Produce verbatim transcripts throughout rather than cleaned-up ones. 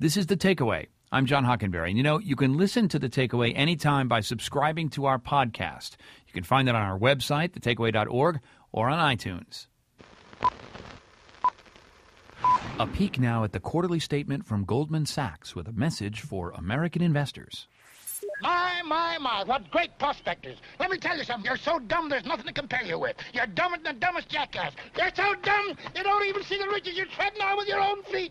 This is The Takeaway. I'm John Hockenberry. And you know, you can listen to The Takeaway anytime by subscribing to our podcast. You can find it on our website, the takeaway dot org, or on iTunes. A peek now at the quarterly statement from Goldman Sachs with a message for American investors. My, my, my, what great prospectors. Let me tell you something. You're so dumb there's nothing to compare you with. You're dumber than the dumbest jackass. You're so dumb you don't even see the riches you're treading on with your own feet.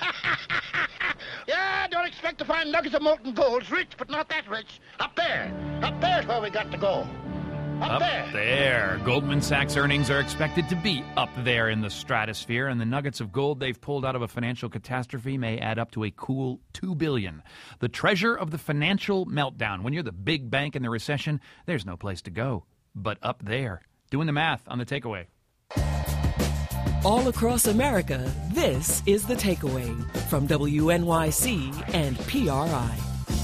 Yeah, don't expect to find nuggets of molten gold. It's rich, but not that rich. Up there. Up there's where we got to go. Up, Up there. there. Goldman Sachs earnings are expected to be up there in the stratosphere, and the nuggets of gold they've pulled out of a financial catastrophe may add up to a cool two billion dollars. The treasure of the financial meltdown. When you're the big bank in the recession, there's no place to go but up there. Doing the math on The Takeaway. All across America, this is The Takeaway from W N Y C and P R I.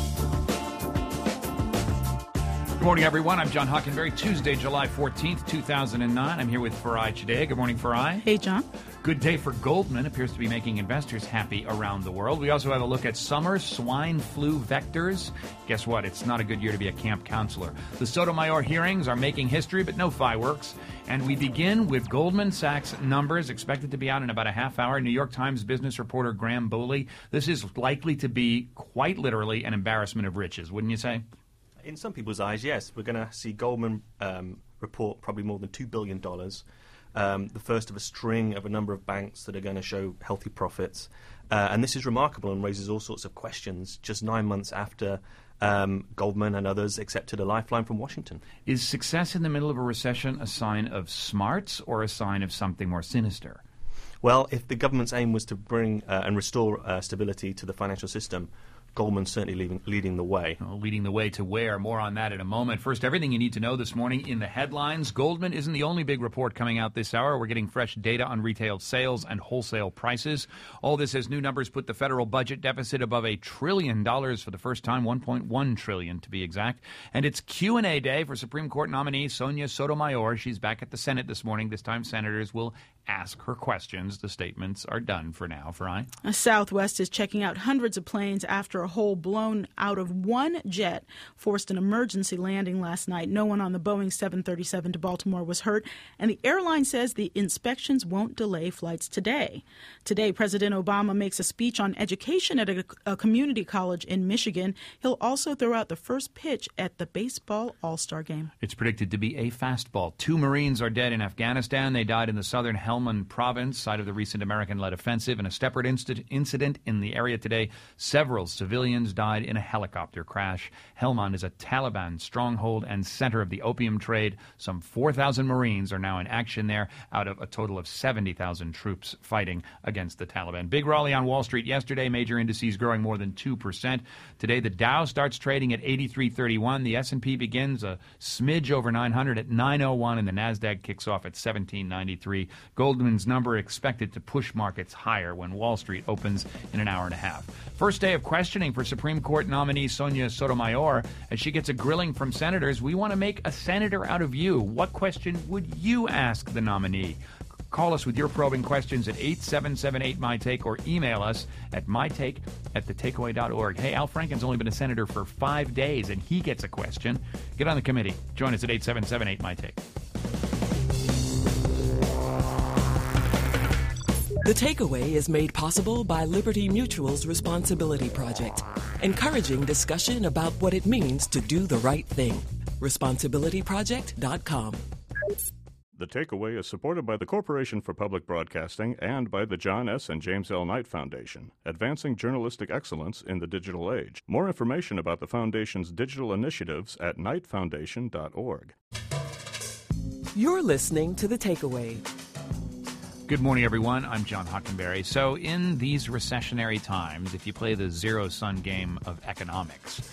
Good morning, everyone. I'm John Hockenberry. Tuesday, July fourteenth, two thousand nine. I'm here with Farai Today. Good morning, Farai. Hey, John. Good day for Goldman. Appears to be making investors happy around the world. We also have a look at summer swine flu vectors. Guess what? It's not a good year to be a camp counselor. The Sotomayor hearings are making history, but no fireworks. And we begin with Goldman Sachs numbers expected to be out in about a half hour. New York Times business reporter Graham Boley. This is likely to be quite literally an embarrassment of riches, wouldn't you say? In some people's eyes, yes. We're going to see Goldman um, report probably more than two billion dollars, um, the first of a string of a number of banks that are going to show healthy profits. Uh, and this is remarkable and raises all sorts of questions just nine months after um, Goldman and others accepted a lifeline from Washington. Is success in the middle of a recession a sign of smarts or a sign of something more sinister? Well, if the government's aim was to bring uh, and restore uh, stability to the financial system, Goldman's certainly leading, leading the way. Well, leading the way to where? More on that in a moment. First, everything you need to know this morning in the headlines. Goldman isn't the only big report coming out this hour. We're getting fresh data on retail sales and wholesale prices. All this as new numbers put the federal budget deficit above a trillion dollars for the first time, one point one trillion to be exact. And it's Q and A day for Supreme Court nominee Sonia Sotomayor. She's back at the Senate this morning. This time, senators will ask her questions. The statements are done for now. Farai? Southwest is checking out hundreds of planes after a hole blown out of one jet forced an emergency landing last night. No one on the Boeing seven thirty-seven to Baltimore was hurt, and the airline says the inspections won't delay flights today. Today, President Obama makes a speech on education at a, a community college in Michigan. He'll also throw out the first pitch at the baseball All-Star game. It's predicted to be a fastball. Two Marines are dead in Afghanistan. They died in the southern Helmand province, site of the recent American-led offensive. In a separate inst- incident in the area today, several civilians died in a helicopter crash. Helmand is a Taliban stronghold and center of the opium trade. Some four thousand Marines are now in action there out of a total of seventy thousand troops fighting against the Taliban. Big rally on Wall Street yesterday. Major indices growing more than two percent. Today, the Dow starts trading at eighty-three thirty-one. The S and P begins a smidge over nine hundred at nine oh one, and the Nasdaq kicks off at seventeen ninety-three. Goldman's number expected to push markets higher when Wall Street opens in an hour and a half. First day of questioning for Supreme Court nominee Sonia Sotomayor as she gets a grilling from senators. We want to make a senator out of you. What question would you ask the nominee? Call us with your probing questions at eight seven seven eight my take or email us at mytake at the takeaway dot org. Hey, Al Franken's only been a senator for five days, and he gets a question. Get on the committee. Join us at eight seven seven eight my take. The Takeaway is made possible by Liberty Mutual's Responsibility Project, encouraging discussion about what it means to do the right thing. responsibility project dot com. The Takeaway is supported by the Corporation for Public Broadcasting and by the John S. and James L. Knight Foundation, advancing journalistic excellence in the digital age. More information about the Foundation's digital initiatives at knight foundation dot org. You're listening to The Takeaway. Good morning, everyone. I'm John Hockenberry. So in these recessionary times, if you play the zero-sum game of economics,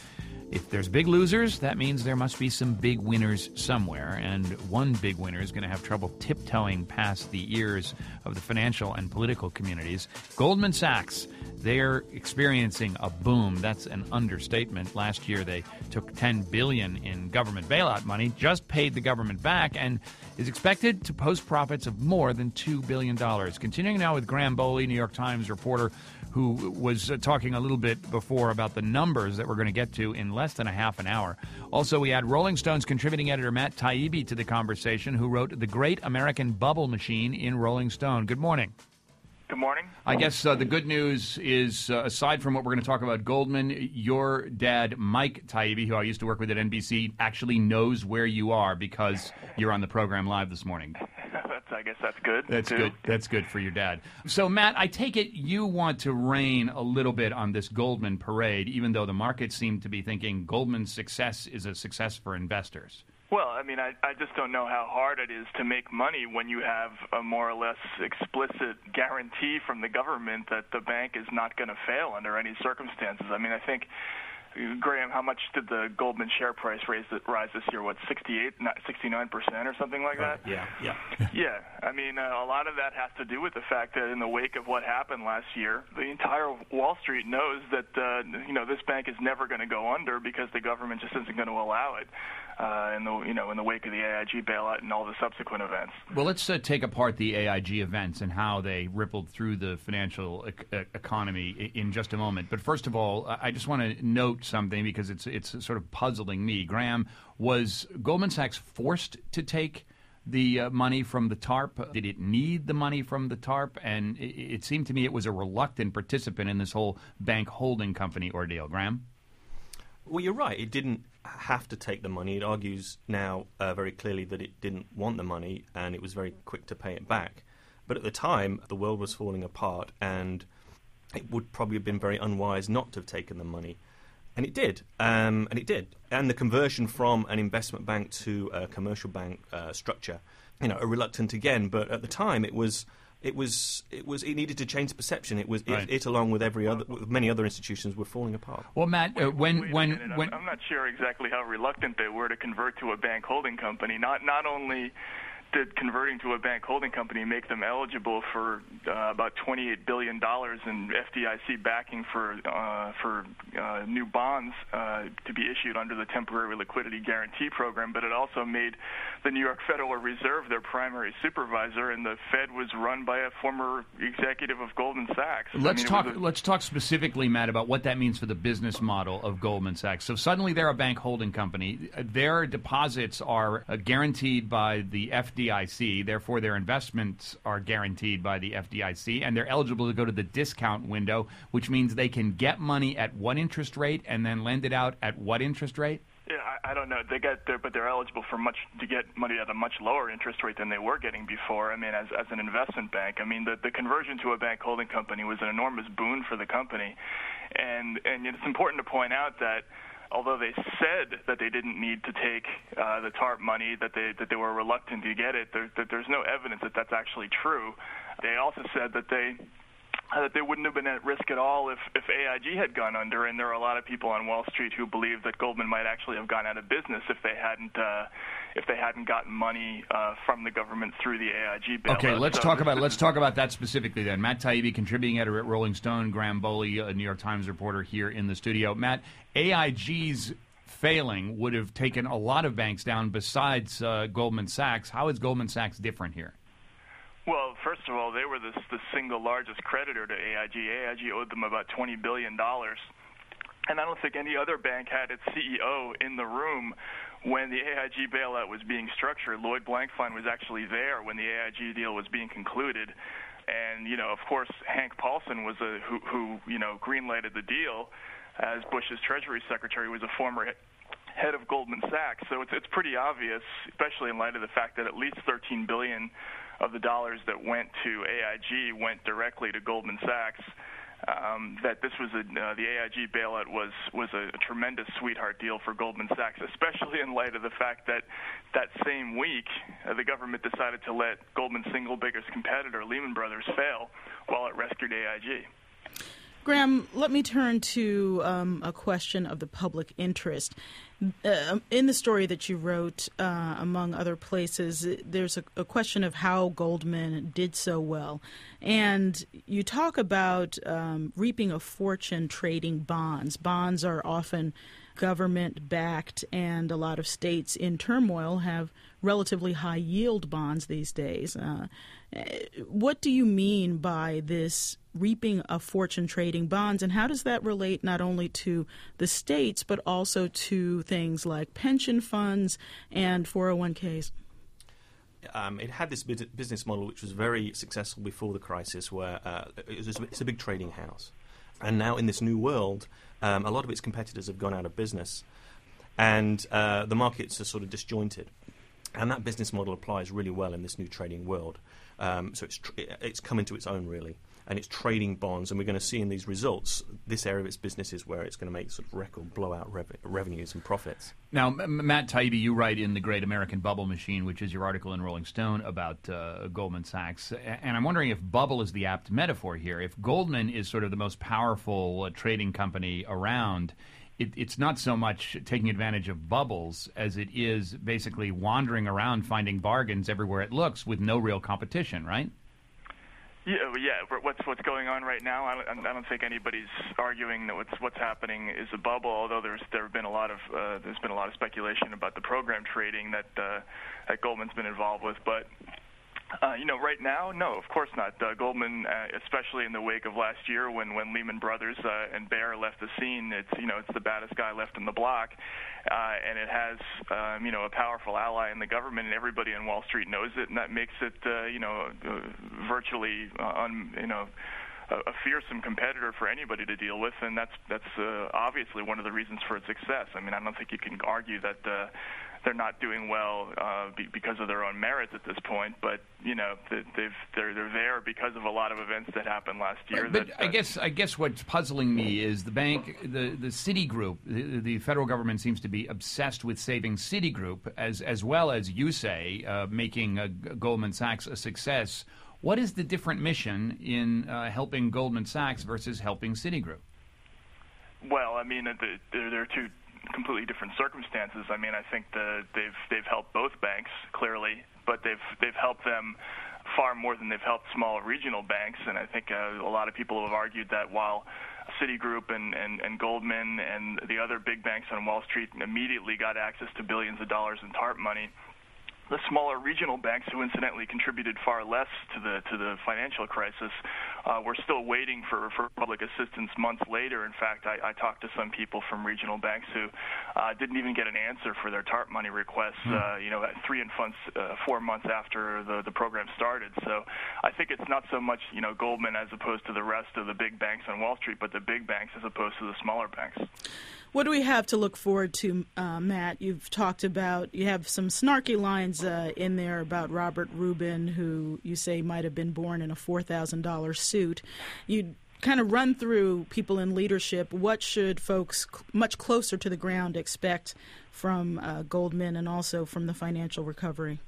If there's big losers, that means there must be some big winners somewhere, and one big winner is going to have trouble tiptoeing past the ears of the financial and political communities. Goldman Sachs, they're experiencing a boom. That's an understatement. Last year they took ten billion dollars in government bailout money, just paid the government back, and is expected to post profits of more than two billion dollars. Continuing now with Graham Boley, New York Times reporter, who was uh, talking a little bit before about the numbers that we're going to get to in less than a half an hour. Also, we had Rolling Stone's contributing editor Matt Taibbi to the conversation, who wrote The Great American Bubble Machine in Rolling Stone. Good morning. Good morning. I guess uh, the good news is, uh, aside from what we're going to talk about Goldman, your dad, Mike Taibbi, who I used to work with at N B C, actually knows where you are because you're on the program live this morning. that's, I guess that's good. That's too. good. That's good for your dad. So, Matt, I take it you want to rein a little bit on this Goldman parade, even though the market seemed to be thinking Goldman's success is a success for investors. Well, I mean, I, I just don't know how hard it is to make money when you have a more or less explicit guarantee from the government that the bank is not going to fail under any circumstances. I mean, I think, Graham, how much did the Goldman share price raise, rise this year? What, sixty-eight, sixty-nine percent or something like that? Uh, yeah, yeah. Yeah, I mean, uh, a lot of that has to do with the fact that in the wake of what happened last year, the entire Wall Street knows that, uh, you know, this bank is never going to go under because the government just isn't going to allow it. Uh, in the you know in the wake of the A I G bailout and all the subsequent events. Well, let's uh, take apart the A I G events and how they rippled through the financial e- economy in just a moment. But first of all, I just want to note something because it's it's sort of puzzling me. Graham, was Goldman Sachs forced to take the uh, money from the TARP? Did it need the money from the TARP? And it, it seemed to me it was a reluctant participant in this whole bank holding company ordeal. Graham? Well, you're right. It didn't have to take the money. It argues now uh, very clearly that it didn't want the money and it was very quick to pay it back. But at the time, the world was falling apart and it would probably have been very unwise not to have taken the money. And it did. Um, and it did. And the conversion from an investment bank to a commercial bank uh, structure, you know, are reluctant again. But at the time, it was... It was. It was. It needed to change perception. It was. Right. It, it, along with every other, with many other institutions, were falling apart. Well, Matt, uh, when Wait when minute, when I'm, I'm not sure exactly how reluctant they were to convert to a bank holding company. Not not only did converting to a bank holding company make them eligible for uh, about twenty-eight billion dollars in F D I C backing for uh, for uh, new bonds uh, to be issued under the Temporary Liquidity Guarantee Program, but it also made the New York Federal Reserve their primary supervisor, and the Fed was run by a former executive of Goldman Sachs. Let's I mean, talk. a, let's talk specifically, Matt, about what that means for the business model of Goldman Sachs. So suddenly they're a bank holding company. Their deposits are uh, guaranteed by the F D I C. Therefore, their investments are guaranteed by the F D I C, and they're eligible to go to the discount window, which means they can get money at one interest rate and then lend it out at what interest rate? Yeah, I, I don't know. They get there, but they're eligible for much to get money at a much lower interest rate than they were getting before. I mean, as as an investment bank, I mean, the the conversion to a bank holding company was an enormous boon for the company, and and it's important to point out that although they said that they didn't need to take uh, the TARP money, that they that they were reluctant to get it, there, that there's no evidence that that's actually true. They also said that they. Uh, that they wouldn't have been at risk at all if, if A I G had gone under, and there are a lot of people on Wall Street who believe that Goldman might actually have gone out of business if they hadn't uh, if they hadn't gotten money uh, from the government through the A I G bailout. Okay, let's so talk this, about this let's is, talk about that specifically then. Matt Taibbi, contributing editor at Rolling Stone, Graham Boley, a New York Times reporter here in the studio. Matt, A I G's failing would have taken a lot of banks down besides uh, Goldman Sachs. How is Goldman Sachs different here? Well, first of all, they were the, the single largest creditor to A I G. A I G owed them about twenty billion dollars. And I don't think any other bank had its C E O in the room when the A I G bailout was being structured. Lloyd Blankfein was actually there when the A I G deal was being concluded. And, you know, of course, Hank Paulson was a, who, who, you know, greenlighted the deal as Bush's Treasury Secretary, was a former head of Goldman Sachs. So it's, it's pretty obvious, especially in light of the fact that at least thirteen billion dollars of the dollars that went to A I G went directly to Goldman Sachs. Um, that this was a, uh, the A I G bailout was was a, a tremendous sweetheart deal for Goldman Sachs, especially in light of the fact that that same week uh, the government decided to let Goldman's single biggest competitor, Lehman Brothers, fail while it rescued A I G. Graham, let me turn to um, a question of the public interest. Uh, in the story that you wrote, uh, among other places, there's a, a question of how Goldman did so well. And you talk about um, reaping a fortune trading bonds. Bonds are often government-backed, and a lot of states in turmoil have relatively high-yield bonds these days. Uh, what do you mean by this reaping a fortune trading bonds, and how does that relate not only to the states but also to things like pension funds and four oh one k's? Um, it had this business model which was very successful before the crisis, where uh, it was, it's a big trading house. And now in this new world, um, a lot of its competitors have gone out of business, and uh, the markets are sort of disjointed. And that business model applies really well in this new trading world. Um, so it's tr- it's come into its own, really, and it's trading bonds. And we're going to see in these results, this area of its business is where it's going to make sort of record blowout rev- revenues and profits. Now, M- Matt Taibbi, you write in The Great American Bubble Machine, which is your article in Rolling Stone about uh, Goldman Sachs. And I'm wondering if bubble is the apt metaphor here. If Goldman is sort of the most powerful uh, trading company around, It, it's not so much taking advantage of bubbles as it is basically wandering around finding bargains everywhere it looks with no real competition, right? Yeah, yeah. What's what's going on right now? I don't, I don't think anybody's arguing that what's what's happening is a bubble. Although there's there have been a lot of uh, there's been a lot of speculation about the program trading that uh, that Goldman's been involved with, but. Uh, you know, right now, no, of course not. Uh, Goldman, uh, especially in the wake of last year when, when Lehman Brothers uh, and Bear left the scene, it's, you know, it's the baddest guy left in the block. Uh, and it has, um, you know, a powerful ally in the government, and everybody on Wall Street knows it, and that makes it, uh, you know, uh, virtually, uh, un, you know, a fearsome competitor for anybody to deal with, and that's that's uh, obviously one of the reasons for its success. I mean, I don't think you can argue that uh, they're not doing well uh, be, because of their own merits at this point, but you know, they've they're they're there because of a lot of events that happened last year. But, but that, I guess I guess what's puzzling me is the bank, the the Citigroup, the, the federal government seems to be obsessed with saving Citigroup, as as well as you say, uh, making uh, Goldman Sachs a success. What is the different mission in uh, helping Goldman Sachs versus helping Citigroup? Well, I mean, there, there are two completely different circumstances. I mean, I think the, they've they've helped both banks clearly, but they've they've helped them far more than they've helped small regional banks. And I think uh, a lot of people have argued that while Citigroup and, and, and Goldman and the other big banks on Wall Street immediately got access to billions of dollars in TARP money, the smaller regional banks, who incidentally contributed far less to the to the financial crisis, uh, were still waiting for, for public assistance months later. In fact, I, I talked to some people from regional banks who uh, didn't even get an answer for their TARP money requests, mm. uh, you know, at three and months, uh, four months after the, the program started. So I think it's not so much, you know, Goldman as opposed to the rest of the big banks on Wall Street, but the big banks as opposed to the smaller banks. What do we have to look forward to, uh, Matt? You've talked about, you have some snarky lines uh, in there about Robert Rubin, who you say might have been born in a four thousand dollars suit. You kind of run through people in leadership. What should folks c- much closer to the ground expect from uh, Goldman and also from the financial recovery?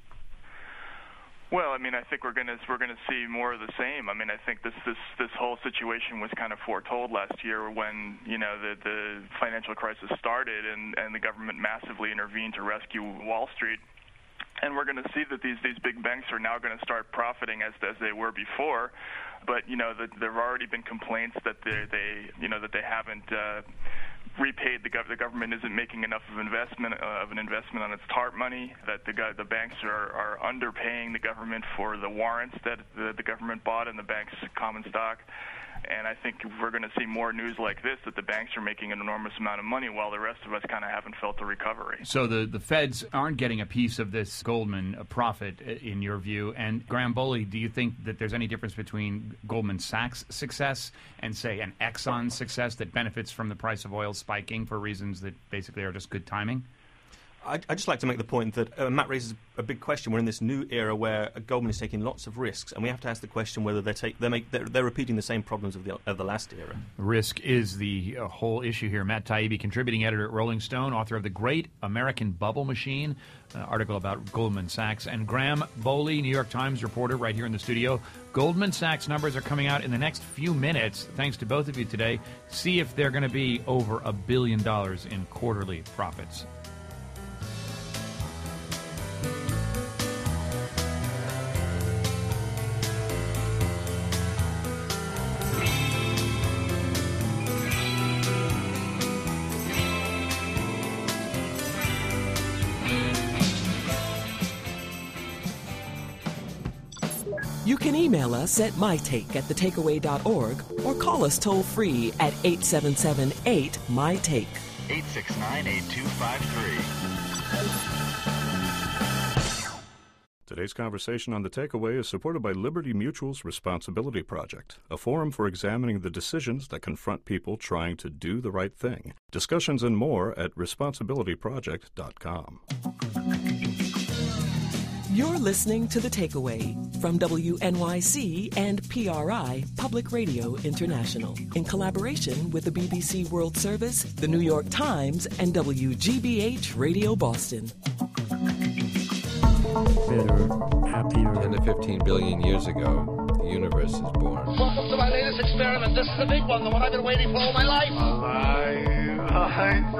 Well, I mean, I think we're going to we're going to see more of the same. I mean, I think this this this whole situation was kind of foretold last year when, you know, the the financial crisis started and and the government massively intervened to rescue Wall Street. And we're going to see that these these big banks are now going to start profiting as as they were before. But, you know, the, there have already been complaints that they they you know that they haven't uh, repaid the, gov- the government isn't making enough of investment uh, of an investment on its TARP money, that the the banks are, are underpaying the government for the warrants that the, the government bought in the bank's common stock. And I think we're going to see more news like this, that the banks are making an enormous amount of money while the rest of us kind of haven't felt the recovery. So the, the feds aren't getting a piece of this Goldman profit, in your view. And Graham Boley, do you think that there's any difference between Goldman Sachs' success and, say, an Exxon success that benefits from the price of oil spiking for reasons that basically are just good timing? I'd, I'd just like to make the point that uh, Matt raises a big question. We're in this new era where Goldman is taking lots of risks, and we have to ask the question whether they're, take, they're, make, they're, they're repeating the same problems of the, of the last era. Risk is the uh, whole issue here. Matt Taibbi, contributing editor at Rolling Stone, author of The Great American Bubble Machine, uh, article about Goldman Sachs, and Graham Boley, New York Times reporter, right here in the studio. Goldman Sachs numbers are coming out in the next few minutes. Thanks to both of you today. See if they're going to be over a billion dollars in quarterly profits. You can email us at mytake at thetakeaway dot org or call us toll-free at eight seven seven eight, M Y T A K E. eight six nine, eight two five three. Today's conversation on The Takeaway is supported by Liberty Mutual's Responsibility Project, a forum for examining the decisions that confront people trying to do the right thing. Discussions and more at responsibility project dot com. You're listening to The Takeaway from W N Y C and P R I Public Radio International in collaboration with the B B C World Service, the New York Times, and W G B H Radio Boston. Better, happier. ten to fifteen billion years ago, the universe is born. Welcome to my latest experiment. This is the big one, the one I've been waiting for all my life. Alive. It's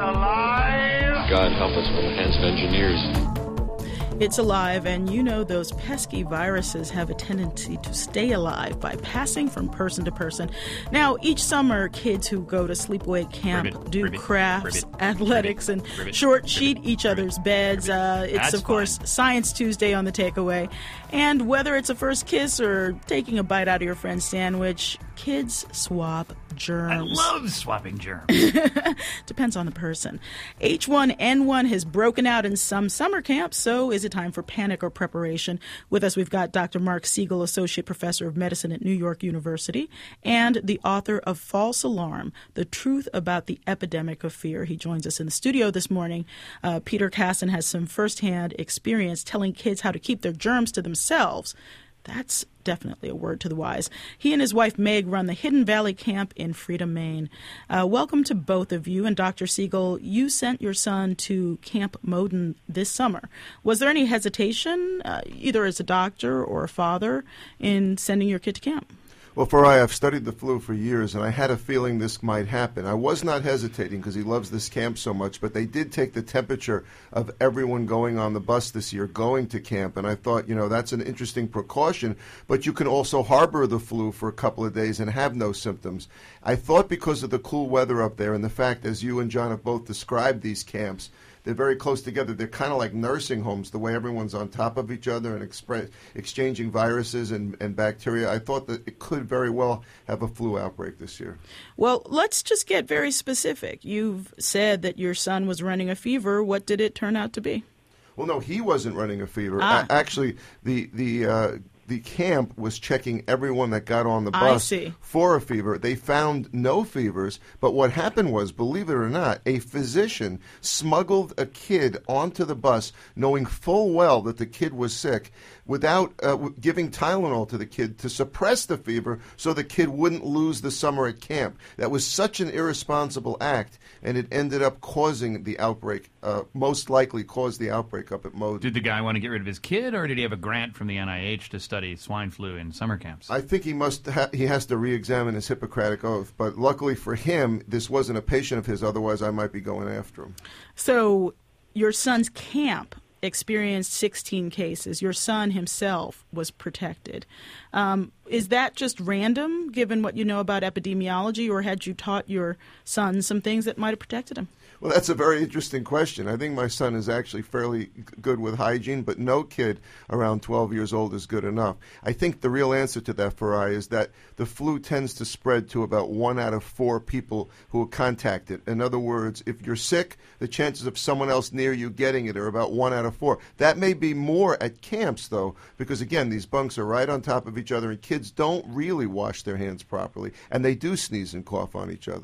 alive. God help us from the hands of engineers. It's alive, and you know those pesky viruses have a tendency to stay alive by passing from person to person. Now, each summer, kids who go to sleepaway camp Ribbit, do ribbit, crafts, ribbit, athletics, ribbit, and ribbit, short ribbit, sheet each ribbit, other's beds. Uh, it's, That's of course, fine. Science Tuesday on The Takeaway. And whether it's a first kiss or taking a bite out of your friend's sandwich, kids swap germs. I love swapping germs. Depends on the person. H one N one has broken out in some summer camps, so is it time for panic or preparation? With us, we've got Doctor Mark Siegel, Associate Professor of Medicine at New York University, and the author of False Alarm, The Truth About the Epidemic of Fear. He joins us in the studio this morning. Uh, Peter Kasson has some firsthand experience telling kids how to keep their germs to themselves. That's definitely a word to the wise. He and his wife Meg run the Hidden Valley Camp in Freedom, Maine. Uh, welcome to both of you. And Doctor Siegel, you sent your son to Camp Moden this summer. Was there any hesitation, uh, either as a doctor or a father, in sending your kid to camp? Well, Farai, I've studied the flu for years, and I had a feeling this might happen. I was not hesitating because he loves this camp so much, but they did take the temperature of everyone going on the bus this year, going to camp, and I thought, you know, that's an interesting precaution, but you can also harbor the flu for a couple of days and have no symptoms. I thought because of the cool weather up there and the fact, as you and John have both described these camps, they're very close together. They're kind of like nursing homes, the way everyone's on top of each other and expre- exchanging viruses and, and bacteria. I thought that it could very well have a flu outbreak this year. Well, let's just get very specific. You've said that your son was running a fever. What did it turn out to be? Well, no, he wasn't running a fever. Ah. A- actually, the the uh, the camp was checking everyone that got on the I bus see. for a fever. They found no fevers, but what happened was, believe it or not, a physician smuggled a kid onto the bus knowing full well that the kid was sick without uh, w- giving Tylenol to the kid to suppress the fever so the kid wouldn't lose the summer at camp. That was such an irresponsible act, and it ended up causing the outbreak, uh, most likely caused the outbreak up at Moden. Did the guy want to get rid of his kid, or did he have a grant from the N I H to study swine flu in summer camps? I think he must ha- he has to re-examine his Hippocratic oath, but luckily for him, this wasn't a patient of his, otherwise I might be going after him. So your son's camp experienced sixteen cases. Your son himself was protected. Um, is that just random, given what you know about epidemiology, or had you taught your son some things that might have protected him? Well, that's a very interesting question. I think my son is actually fairly g- good with hygiene, but no kid around twelve years old is good enough. I think the real answer to that, Farai, is that the flu tends to spread to about one out of four people who contact it. In other words, if you're sick, the chances of someone else near you getting it are about one out of four. That may be more at camps, though, because, again, these bunks are right on top of each other, and kids don't really wash their hands properly, and they do sneeze and cough on each other.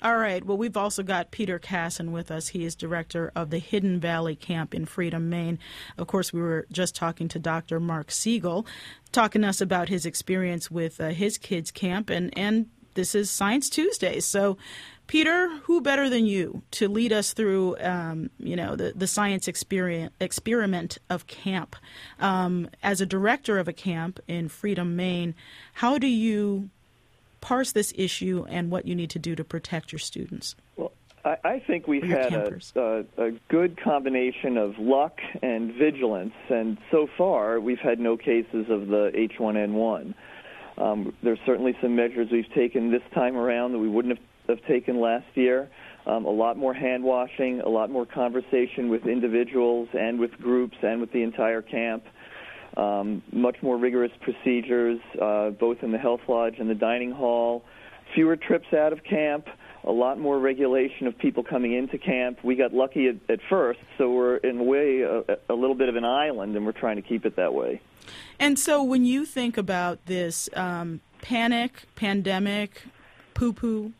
All right. Well, we've also got Peter Casson with us. He is director of the Hidden Valley Camp in Freedom, Maine. Of course, we were just talking to Doctor Mark Siegel, talking to us about his experience with uh, his kids' camp, and, and this is Science Tuesday. So, Peter, who better than you to lead us through, um, you know, the, the science experience, experiment of camp? Um, as a director of a camp in Freedom, Maine, how do you parse this issue and what you need to do to protect your students? Well, I, I think we've had a, a, a good combination of luck and vigilance, and so far we've had no cases of the H one N one. Um, there's certainly some measures we've taken this time around that we wouldn't have, have taken last year. Um, a lot more hand washing, a lot more conversation with individuals and with groups and with the entire camp. Um, much more rigorous procedures, uh, both in the health lodge and the dining hall, fewer trips out of camp, a lot more regulation of people coming into camp. We got lucky at, at first, so we're in a way a, a little bit of an island, and we're trying to keep it that way. And so when you think about this um, panic, pandemic, poo-poo?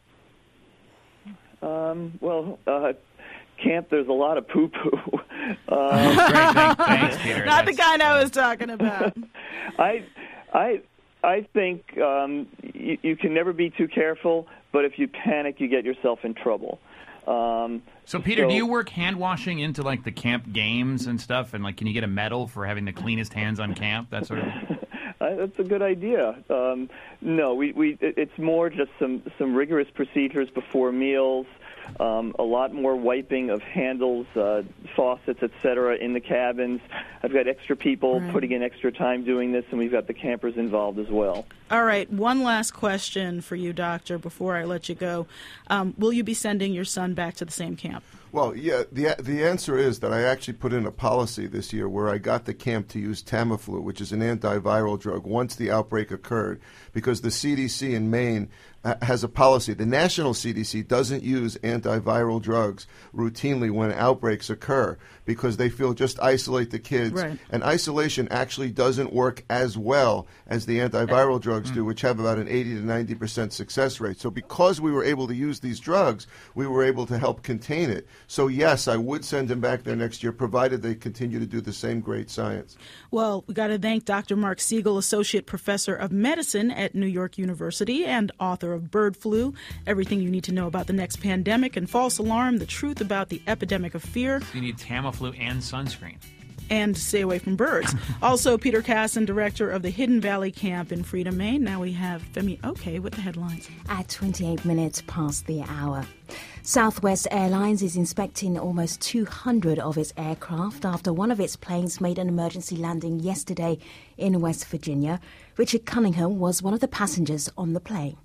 Um, well, uh, camp, there's a lot of poo-poo. Um, Great, thanks, Peter. Not the kind I was talking about. I, I, I think um, you, you can never be too careful, but if you panic, you get yourself in trouble. Um, so, Peter, so, do you work hand washing into like the camp games and stuff? And like, can you get a medal for having the cleanest hands on camp? That sort of. That's a good idea. Um, no, we, we it's more just some some rigorous procedures before meals. Um, a lot more wiping of handles, uh, faucets, et cetera, in the cabins. I've got extra people right. putting in extra time doing this, and we've got the campers involved as well. All right, one last question for you, Doctor, before I let you go. Um, will you be sending your son back to the same camp? Well, yeah, the the answer is that I actually put in a policy this year where I got the camp to use Tamiflu, which is an antiviral drug, once the outbreak occurred, because the C D C in Maine has a policy. The national C D C doesn't use antiviral drugs routinely when outbreaks occur because they feel just isolate the kids. Right. And isolation actually doesn't work as well as the antiviral drugs do, which have about an eighty to ninety percent success rate. So because we were able to use these drugs, we were able to help contain it. So yes, I would send him back there next year, provided they continue to do the same great science. Well, we got to thank Doctor Mark Siegel, Associate Professor of Medicine at New York University and author of Bird Flu, Everything You Need to Know About the Next Pandemic and False Alarm, The Truth About the Epidemic of Fear. You need Tamiflu and sunscreen. And stay away from birds. Also, Peter Casson, director of the Hidden Valley Camp in Freedom, Maine. Now we have Femi Oke with the headlines. At twenty-eight minutes past the hour. Southwest Airlines is inspecting almost two hundred of its aircraft after one of its planes made an emergency landing yesterday in West Virginia. Richard Cunningham was one of the passengers on the plane.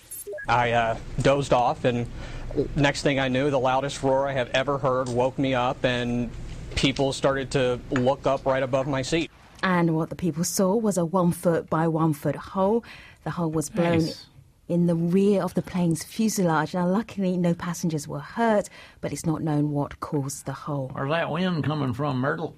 I uh, dozed off, and next thing I knew, the loudest roar I have ever heard woke me up, and people started to look up right above my seat. And what the people saw was a one-foot by one-foot hole. The hole was blown nice. in the rear of the plane's fuselage. Now, luckily, no passengers were hurt, but it's not known what caused the hole. Where's that wind coming from, Myrtle?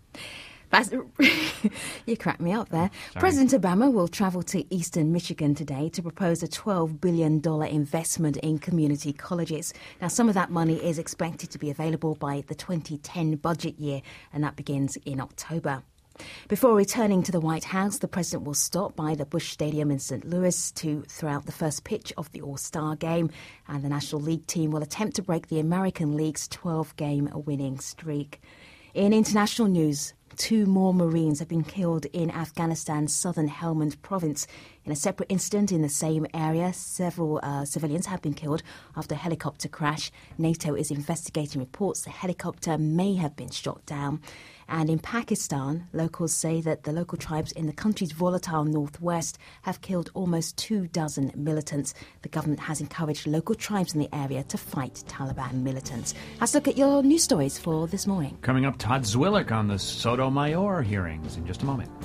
You cracked me up there. Sorry. President Obama will travel to eastern Michigan today to propose a twelve billion dollars investment in community colleges. Now, some of that money is expected to be available by the twenty ten budget year, and that begins in October. Before returning to the White House, the president will stop by the Busch Stadium in Saint Louis to throw out the first pitch of the All-Star game, and the National League team will attempt to break the American League's twelve-game winning streak. In international news, two more Marines have been killed in Afghanistan's southern Helmand province. In a separate incident in the same area, several uh, civilians have been killed after a helicopter crash. NATO is investigating reports the helicopter may have been shot down. And in Pakistan, locals say that the local tribes in the country's volatile northwest have killed almost two dozen militants. The government has encouraged local tribes in the area to fight Taliban militants. Let's look at your news stories for this morning. Coming up, Todd Zwillich on the Sotomayor hearings in just a moment.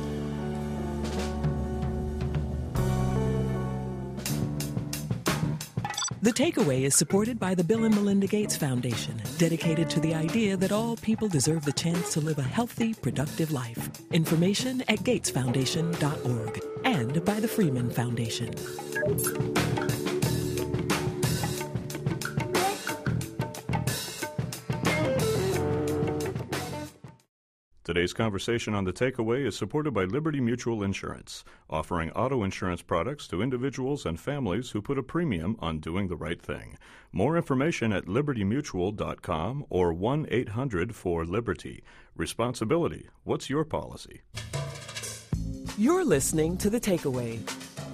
The Takeaway is supported by the Bill and Melinda Gates Foundation, dedicated to the idea that all people deserve the chance to live a healthy, productive life. Information at gates foundation dot org, and by the Freeman Foundation. Today's conversation on The Takeaway is supported by Liberty Mutual Insurance, offering auto insurance products to individuals and families who put a premium on doing the right thing. More information at liberty mutual dot com or one eight hundred four liberty. Responsibility. What's your policy? You're listening to The Takeaway.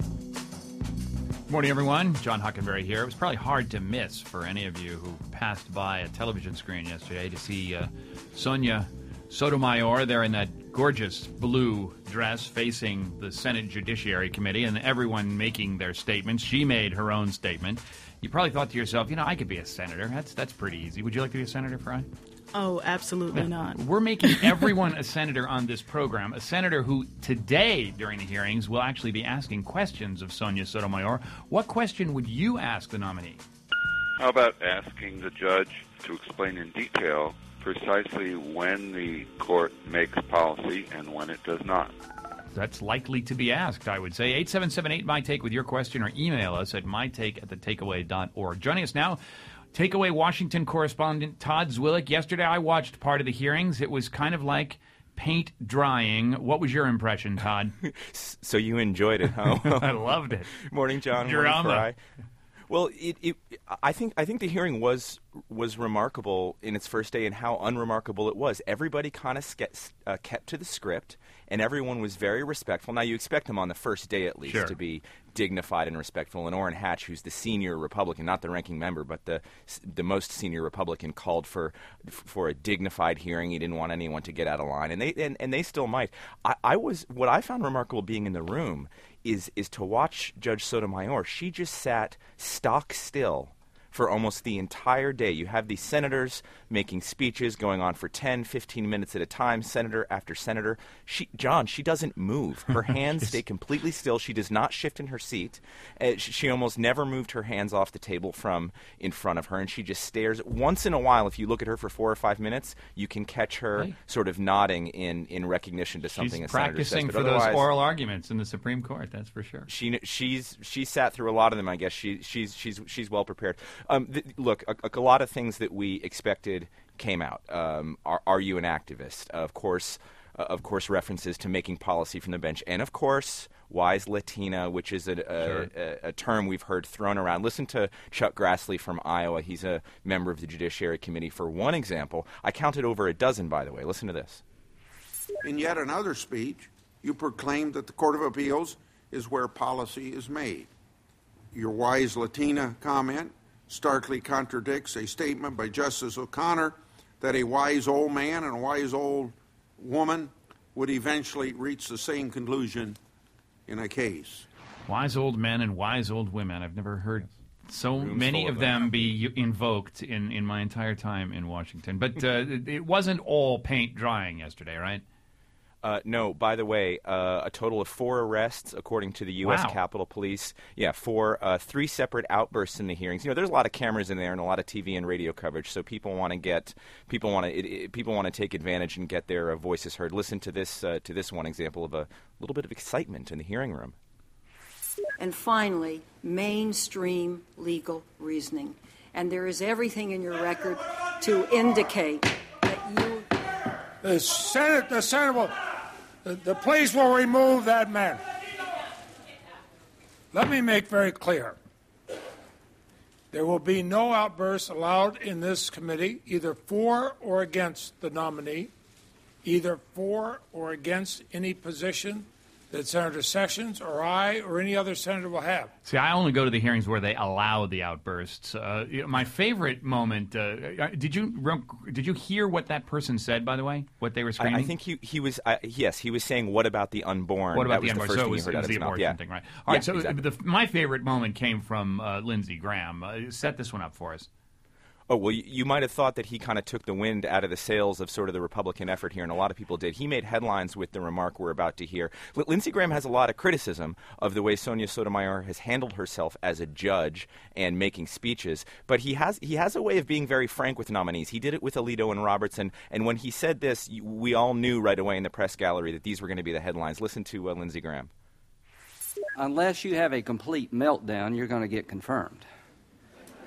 Good morning, everyone. John Hockenberry here. It was probably hard to miss for any of you who passed by a television screen yesterday to see uh, Sonia Sotomayor there in that gorgeous blue dress facing the Senate Judiciary Committee and everyone making their statements. She made her own statement. You probably thought to yourself, you know, I could be a senator. That's that's pretty easy. Would you like to be a senator, Fry? Oh, absolutely yeah. not. We're making everyone a senator on this program, a senator who today during the hearings will actually be asking questions of Sonia Sotomayor. What question would you ask the nominee? How about asking the judge to explain in detail precisely when the court makes policy and when it does not? That's likely to be asked, I would say. eight seven seven eight, my take with your question, or email us at my take at the takeaway dot org. Joining us now, Takeaway Washington correspondent Todd Zwillich. Yesterday I watched part of the hearings. It was kind of like paint drying. What was your impression, Todd? So you enjoyed it, huh? I loved it. Morning, John. Drama. Morning, Fry. Well, it, it, I think I think the hearing was was remarkable in its first day, and how unremarkable it was. Everybody kind of uh, kept to the script, and everyone was very respectful. Now, you expect them on the first day at least sure. to be dignified and respectful. And Orrin Hatch, who's the senior Republican, not the ranking member, but the the most senior Republican, called for for a dignified hearing. He didn't want anyone to get out of line, and they and, and they still might. I, I was what I found remarkable being in the room is is to watch Judge Sotomayor. She just sat stock still for almost the entire day. You have these senators making speeches going on for ten, fifteen minutes at a time, senator after senator. She, John, she doesn't move. Her hands stay completely still. She does not shift in her seat. Uh, she, she almost never moved her hands off the table from in front of her, and she just stares. Once in a while, if you look at her for four or five minutes, you can catch her right. sort of nodding in, in recognition to something she's a senator says. practicing for those oral arguments in the Supreme Court, that's for sure. She she's she sat through a lot of them, I guess. She she's she's she's well prepared. Um, th- look, a, a lot of things that we expected came out. Um, are, are you an activist? Uh, of course, uh, of course, references to making policy from the bench, and of course, wise Latina, which is a, a, sure. a, a term we've heard thrown around. Listen to Chuck Grassley from Iowa. He's a member of the Judiciary Committee. For one example, I counted over a dozen, by the way. Listen to this. In yet another speech, you proclaimed that the Court of Appeals is where policy is made. Your wise Latina comment starkly contradicts a statement by Justice O'Connor that a wise old man and a wise old woman would eventually reach the same conclusion in a case. Wise old men and wise old women. I've never heard so Rooms many of of them, them be invoked in, in my entire time in Washington. But uh, it wasn't all paint drying yesterday, right? Uh, no, by the way, uh, a total of four arrests, according to the U S Wow. Capitol Police. Yeah, four, uh, three separate outbursts in the hearings. You know, there's a lot of cameras in there and a lot of T V and radio coverage, so people want to get, people want to, people want to take advantage and get their uh, voices heard. Listen to this, uh, to this one example of a little bit of excitement in the hearing room. And finally, mainstream legal reasoning. And there is everything in your record to indicate that you. The Senate, the Senate will, the, the police will remove that man. Let me make very clear. There will be no outbursts allowed in this committee, either for or against the nominee, either for or against any position that Senator Sessions or I or any other senator will have. See, I only go to the hearings where they allow the outbursts. Uh, you know, my favorite moment. Uh, did you did you hear what that person said? By the way, what they were screaming. I, I think he he was uh, yes he was saying, "What about the unborn?" What about that the was unborn? The first so thing it was, he heard it was out of the his mouth. abortion Yeah. thing, right? All right. Yeah, So exactly. the, my favorite moment came from uh, Lindsey Graham. Uh, set this one up for us. Oh, well, you, you might have thought that he kind of took the wind out of the sails of sort of the Republican effort here, and a lot of people did. He made headlines with the remark we're about to hear. L- Lindsey Graham has a lot of criticism of the way Sonia Sotomayor has handled herself as a judge and making speeches, but he has he has a way of being very frank with nominees. He did it with Alito and Robertson, and when he said this, we all knew right away in the press gallery that these were going to be the headlines. Listen to uh, Lindsey Graham. Unless you have a complete meltdown, you're going to get confirmed.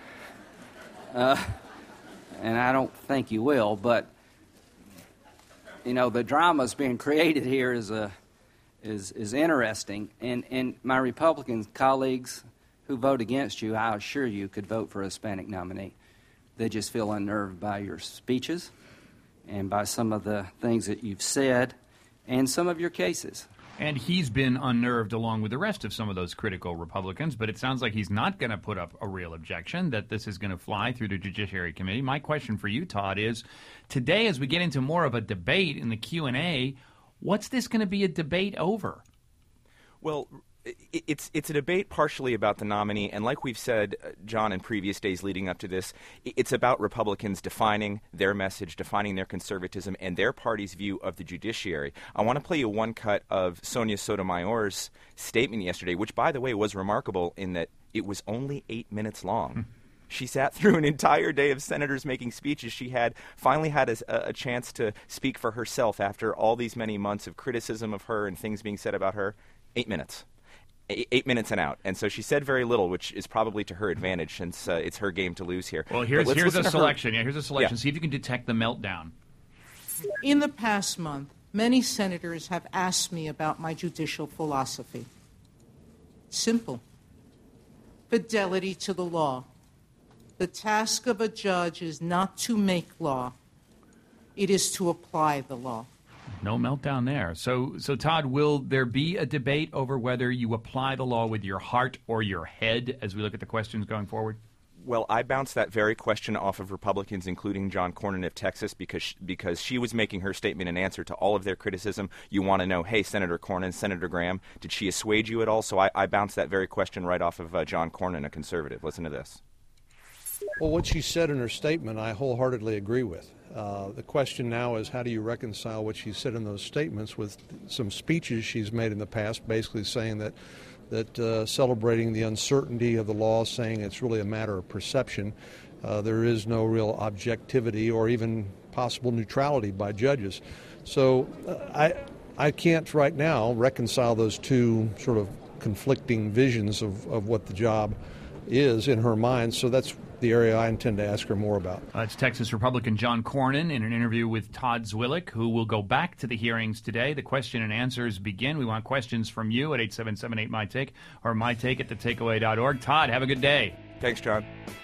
Uh... And I don't think you will, but you know, the drama's being created here is a is is interesting, and and my Republican colleagues who vote against you, I assure you, could vote for a Hispanic nominee. They just feel unnerved by your speeches and by some of the things that you've said and some of your cases. And he's been unnerved along with the rest of some of those critical Republicans, but it sounds like he's not going to put up a real objection, that this is going to fly through the Judiciary Committee. My question for you, Todd, is today as we get into more of a debate in the Q and A, what's this going to be a debate over? Well, it's it's a debate partially about the nominee, and like we've said, uh, John, in previous days leading up to this, it's about Republicans defining their message, defining their conservatism, and their party's view of the judiciary. I want to play you one cut of Sonia Sotomayor's statement yesterday, which, by the way, was remarkable in that it was only eight minutes long. She sat through an entire day of senators making speeches. She had finally had a, a chance to speak for herself after all these many months of criticism of her and things being said about her. Eight minutes. Eight minutes and out. And so she said very little, which is probably to her advantage since uh, it's her game to lose here. Well, here's, here's a selection. Yeah, here's a selection. Yeah. See if you can detect the meltdown. In the past month, many senators have asked me about my judicial philosophy. Simple. Fidelity to the law. The task of a judge is not to make law. It is to apply the law. No meltdown there. So, so Todd, will there be a debate over whether you apply the law with your heart or your head as we look at the questions going forward? Well, I bounced that very question off of Republicans, including John Cornyn of Texas, because she, because she was making her statement in answer to all of their criticism. You want to know, hey, Senator Cornyn, Senator Graham, did she assuage you at all? So I, I bounced that very question right off of uh, John Cornyn, a conservative. Listen to this. Well, what she said in her statement, I wholeheartedly agree with. Uh, the question now is, how do you reconcile what she said in those statements with some speeches she's made in the past, basically saying that that uh, celebrating the uncertainty of the law, saying it's really a matter of perception. Uh, there is no real objectivity or even possible neutrality by judges. So uh, I I can't right now reconcile those two sort of conflicting visions of, of what the job is in her mind. So that's the area I intend to ask her more about. Uh, it's Texas Republican John Cornyn in an interview with Todd Zwillich, who will go back to the hearings today. The question and answers begin. We want questions from you at eight seven seven eight my take or my take at the takeaway dot org. Todd, have a good day. Thanks, John.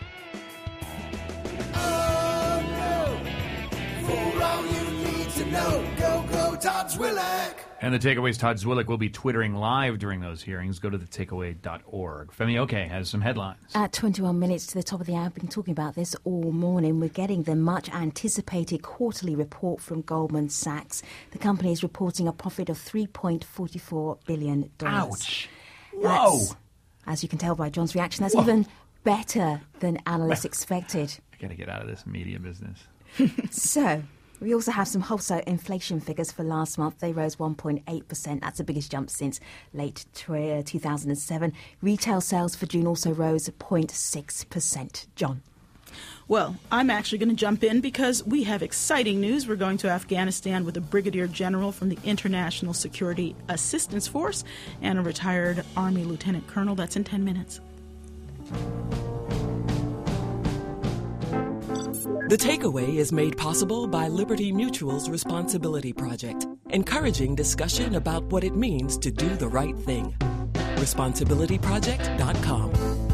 Oh, no. For all you need to know, go, go, Todd Zwillich. And the Takeaway's Todd Zwillich will be Twittering live during those hearings. Go to the takeaway dot org. Femi Oke has some headlines. At twenty-one minutes to the top of the hour, I've been talking about this all morning. We're getting the much-anticipated quarterly report from Goldman Sachs. The company is reporting a profit of three point four four billion dollars. Ouch. That's, Whoa. as you can tell by John's reaction, that's Whoa. even better than analysts expected. I got to get out of this media business. So, we also have some wholesale inflation figures for last month. They rose one point eight percent. That's the biggest jump since late two thousand seven. Retail sales for June also rose zero point six percent. John. Well, I'm actually going to jump in because we have exciting news. We're going to Afghanistan with a brigadier general from the International Security Assistance Force and a retired Army lieutenant colonel. That's in ten minutes. The Takeaway is made possible by Liberty Mutual's Responsibility Project, encouraging discussion about what it means to do the right thing. responsibility project dot com.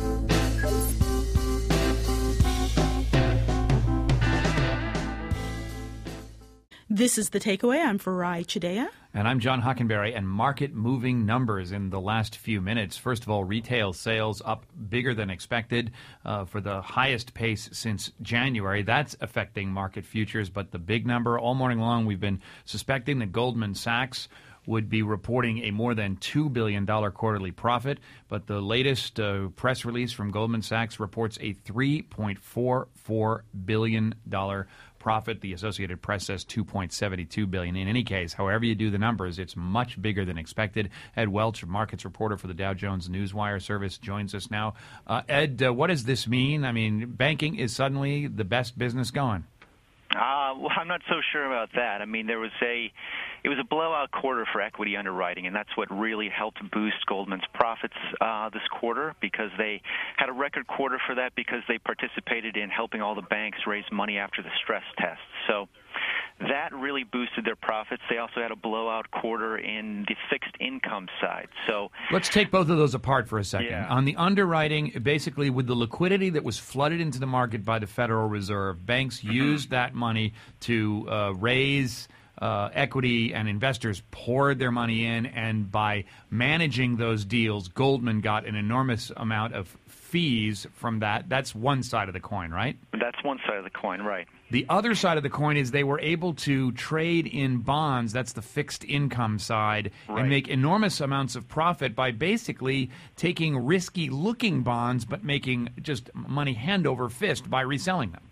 This is The Takeaway. I'm Farai Chidea. And I'm John Hockenberry. And market-moving numbers in the last few minutes. First of all, retail sales up bigger than expected uh, for the highest pace since January. That's affecting market futures. But the big number, all morning long, we've been suspecting that Goldman Sachs would be reporting a more than two billion dollars quarterly profit. But the latest uh, press release from Goldman Sachs reports a three point four four billion dollars profit. The Associated Press says two point seven two billion dollars. In any case, however you do the numbers, it's much bigger than expected. Ed Welch, markets reporter for the Dow Jones Newswire service, joins us now. Uh, Ed, uh, what does this mean? I mean, banking is suddenly the best business going. Uh, well, I'm not so sure about that. I mean, there was a, it was a blowout quarter for equity underwriting, and that's what really helped boost Goldman's profits uh, this quarter, because they had a record quarter for that because they participated in helping all the banks raise money after the stress test. So that really boosted their profits. They also had a blowout quarter in the fixed income side. So let's take both of those apart for a second. Yeah. On the underwriting, basically with the liquidity that was flooded into the market by the Federal Reserve, banks mm-hmm. used that money to uh, raise uh, equity, and investors poured their money in, and by managing those deals, Goldman got an enormous amount of fees from that. That's one side of the coin, right? That's one side of the coin, right. The other side of the coin is they were able to trade in bonds, that's the fixed income side, right. and make enormous amounts of profit by basically taking risky-looking bonds but making just money hand over fist by reselling them.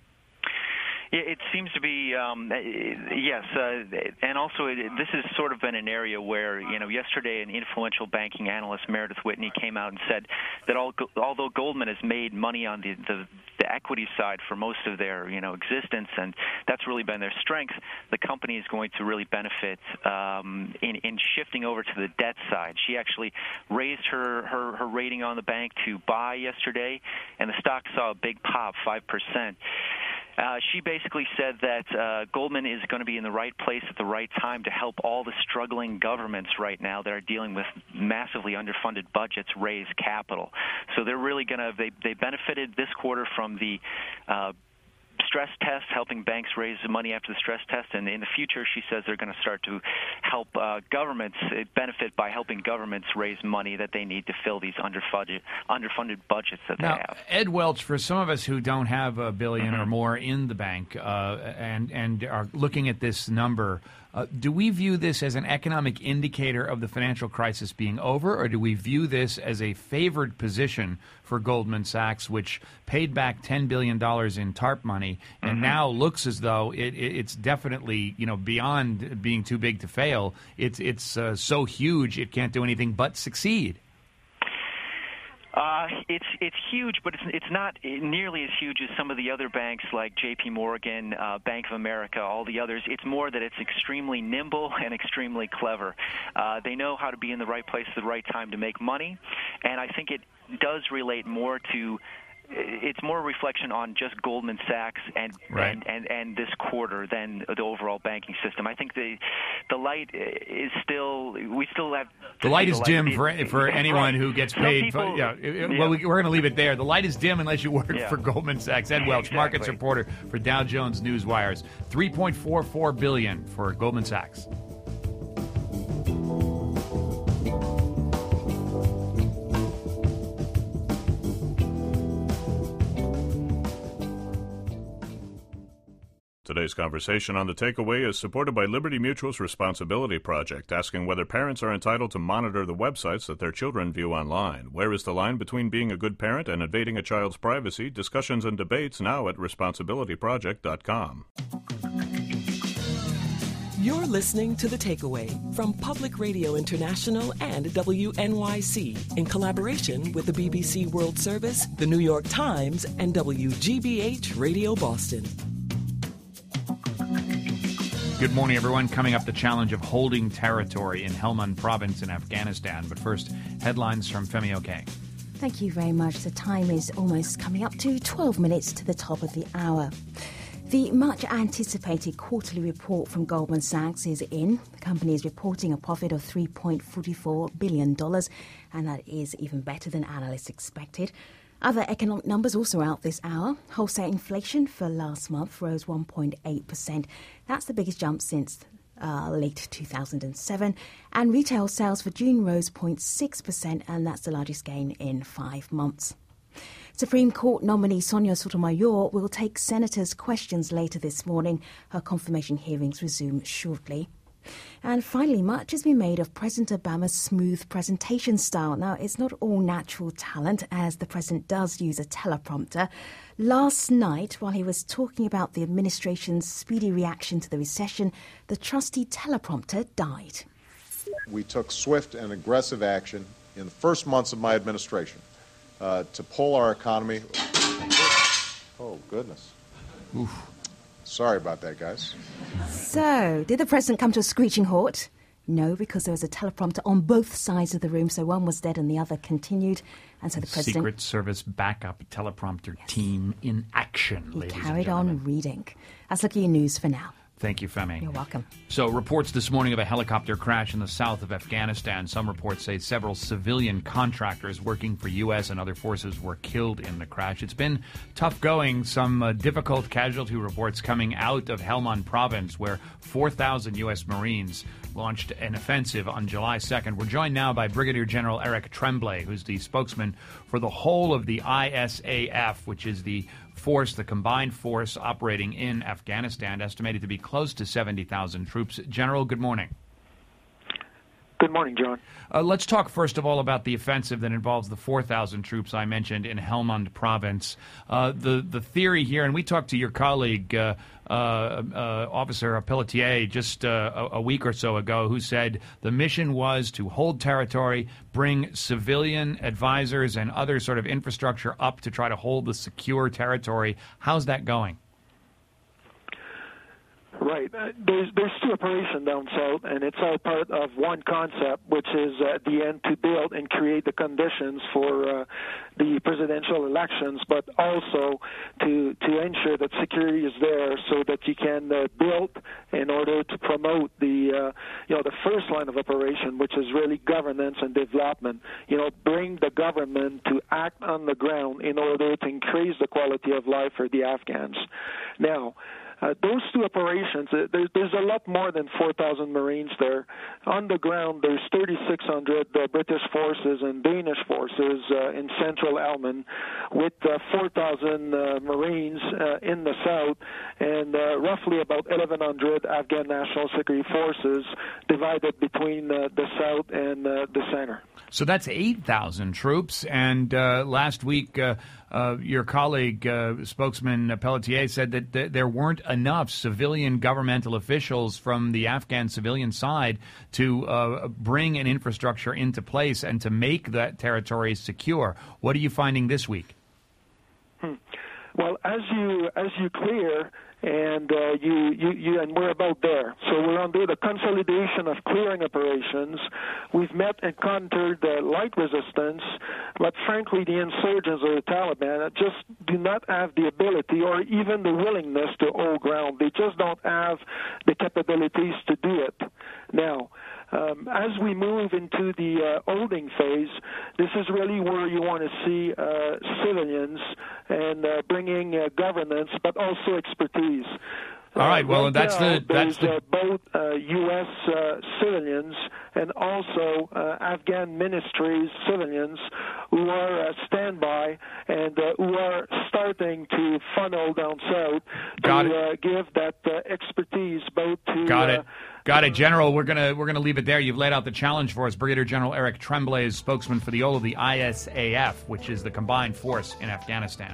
It seems to be, um, yes, uh, and also it, this has sort of been an area where, you know, yesterday an influential banking analyst, Meredith Whitney, came out and said that all, although Goldman has made money on the, the, the equity side for most of their, you know, existence, and that's really been their strength, the company is going to really benefit um, in, in shifting over to the debt side. She actually raised her, her, her rating on the bank to buy yesterday, and the stock saw a big pop, five percent. Uh, she basically said that uh, Goldman is going to be in the right place at the right time to help all the struggling governments right now that are dealing with massively underfunded budgets raise capital. So they're really going to they, – they benefited this quarter from the uh, stress test, helping banks raise money after the stress test. And in the future, she says they're going to start to help uh, governments benefit by helping governments raise money that they need to fill these underfunded, underfunded budgets that now, they have. Ed Welch, for some of us who don't have a billion mm-hmm. or more in the bank uh, and, and are looking at this number, uh, do we view this as an economic indicator of the financial crisis being over, or do we view this as a favored position for Goldman Sachs, which paid back ten billion dollars in TARP money and mm-hmm. now looks as though it, it, it's definitely, you know, beyond being too big to fail. It's, it's uh, so huge it can't do anything but succeed. Uh, it's it's huge, but it's it's not nearly as huge as some of the other banks like J P Morgan, uh, Bank of America, all the others. It's more that it's extremely nimble and extremely clever. Uh, they know how to be in the right place at the right time to make money, and I think it does relate more to it's more a reflection on just Goldman Sachs and, right. and, and, and this quarter than the overall banking system. I think the the light is still we still have the light is the dim light. for for anyone right. who gets Some paid. people, for, yeah, yeah. well, we, we're going to leave it there. The light is dim unless you work yeah. for Goldman Sachs. Ed Welch, exactly. markets reporter for Dow Jones Newswires. three point four four billion dollars for Goldman Sachs. Today's conversation on The Takeaway is supported by Liberty Mutual's Responsibility Project, asking whether parents are entitled to monitor the websites that their children view online. Where is the line between being a good parent and invading a child's privacy? Discussions and debates now at responsibility project dot com. You're listening to The Takeaway from Public Radio International and W N Y C in collaboration with the B B C World Service, the New York Times, and W G B H Radio Boston. Good morning, everyone. Coming up, the challenge of holding territory in Helmand Province in Afghanistan. But first, headlines from Femi Oke. Thank you very much. The time is almost coming up to twelve minutes to the top of the hour. The much-anticipated quarterly report from Goldman Sachs is in. The company is reporting a profit of three point four four billion dollars, and that is even better than analysts expected. Other economic numbers also out this hour. Wholesale inflation for last month rose one point eight percent. That's the biggest jump since uh, late two thousand seven. And retail sales for June rose zero point six percent, and that's the largest gain in five months. Supreme Court nominee Sonia Sotomayor will take senators' questions later this morning. Her confirmation hearings resume shortly. And finally, much has been made of President Obama's smooth presentation style. Now, it's not all natural talent, as the president does use a teleprompter. Last night, while he was talking about the administration's speedy reaction to the recession, the trusty teleprompter died. We took swift and aggressive action in the first months of my administration uh, to pull our economy. Oh, goodness. Oof. Sorry about that, guys. So, did the president come to a screeching halt? No, because there was a teleprompter on both sides of the room, so one was dead and the other continued. And so the president... Secret Service backup teleprompter yes. team in action, he ladies carried and on reading. That's looking at news for now. Thank you, Femi. You're welcome. So, reports this morning of a helicopter crash in the south of Afghanistan. Some reports say several civilian contractors working for U S and other forces were killed in the crash. It's been tough going. Some uh, difficult casualty reports coming out of Helmand province, where four thousand U S Marines launched an offensive on July second. We're joined now by Brigadier General Eric Tremblay, who's the spokesman for the whole of the I S A F, which is the force, the combined force operating in Afghanistan, estimated to be close to seventy thousand troops. General, good morning. Good morning, John. Uh, let's talk first of all about the offensive that involves the four thousand troops I mentioned in Helmand province. Uh, the, the theory here, and we talked to your colleague, uh, uh, uh, Officer Pelletier, just uh, a, a week or so ago, who said the mission was to hold territory, bring civilian advisors and other sort of infrastructure up to try to hold the secure territory. How's that going? Right. Uh, there's there's two operations down south, and it's all part of one concept, which is uh, at the end to build and create the conditions for uh, the presidential elections, but also to to ensure that security is there so that you can uh, build in order to promote the uh, you know the first line of operation, which is really governance and development. You know, bring the government to act on the ground in order to increase the quality of life for the Afghans. Now, Uh, those two operations, uh, there's, there's a lot more than four thousand Marines there. On the ground, there's thirty-six hundred uh, British forces and Danish forces uh, in central Helmand, with uh, four thousand uh, Marines uh, in the south, and uh, roughly about eleven hundred Afghan National Security Forces divided between uh, the south and uh, the center. So that's eight thousand troops, and uh, last week uh, uh, your colleague, uh, spokesman Pelletier, said that th- there weren't enough civilian governmental officials from the Afghan civilian side to uh, bring an infrastructure into place and to make that territory secure. What are you finding this week? Hmm. Well, as you as you clear, and uh, you, you, you and we're about there. So we're under the consolidation of clearing operations. We've met and countered uh, light resistance, but frankly, the insurgents or the Taliban just do not have the ability or even the willingness to hold ground. They just don't have the capabilities to do it. Now, Um, as we move into the uh, holding phase, this is really where you want to see uh, civilians and uh, bringing uh, governance, but also expertise. All right. Well, right that's now, the that's there's, the uh, both uh, U S uh, civilians and also uh, Afghan ministries civilians who are uh, standby and uh, who are starting to funnel down south Got to it. uh, give that uh, expertise both to. Got uh, it. Got it, General. We're gonna we're gonna leave it there. You've laid out the challenge for us. Brigadier General Eric Tremblay is spokesman for the O L O, the I S A F, which is the combined force in Afghanistan.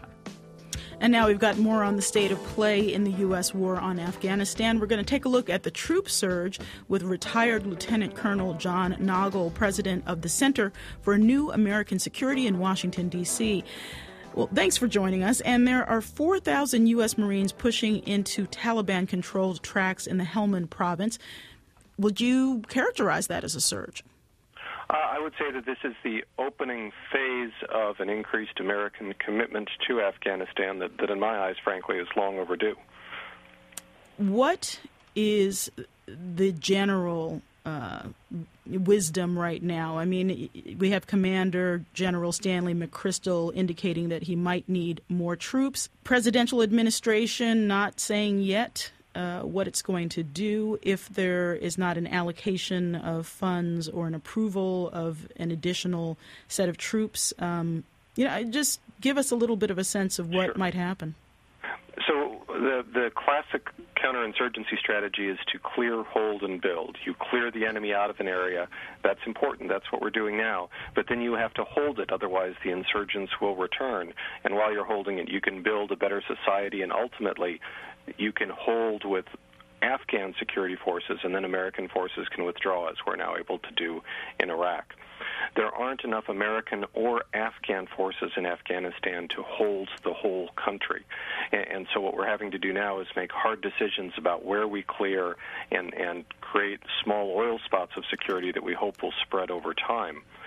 And now we've got more on the state of play in the U S war on Afghanistan. We're going to take a look at the troop surge with retired Lieutenant Colonel John Nagl, president of the Center for New American Security in Washington, D C Well, thanks for joining us. And there are four thousand U S Marines pushing into Taliban-controlled tracks in the Helmand province. Would you characterize that as a surge? Uh, I would say that this is the opening phase of an increased American commitment to Afghanistan that, that in my eyes, frankly, is long overdue. What is the general uh, wisdom right now? I mean, we have Commander General Stanley McChrystal indicating that he might need more troops. Presidential administration not saying yet Uh, what it's going to do if there is not an allocation of funds or an approval of an additional set of troops. Um, you know, just give us a little bit of a sense of what Sure. might happen. So the the classic counterinsurgency strategy is to clear, hold, and build. You clear the enemy out of an area. That's important. That's what we're doing now. But then you have to hold it. Otherwise, the insurgents will return. And while you're holding it, you can build a better society, and ultimately you can hold with Afghan security forces, and then American forces can withdraw, as we're now able to do in Iraq. There aren't enough American or Afghan forces in Afghanistan to hold the whole country. And, and so what we're having to do now is make hard decisions about where we clear and, and create small oil spots of security that we hope will spread over time.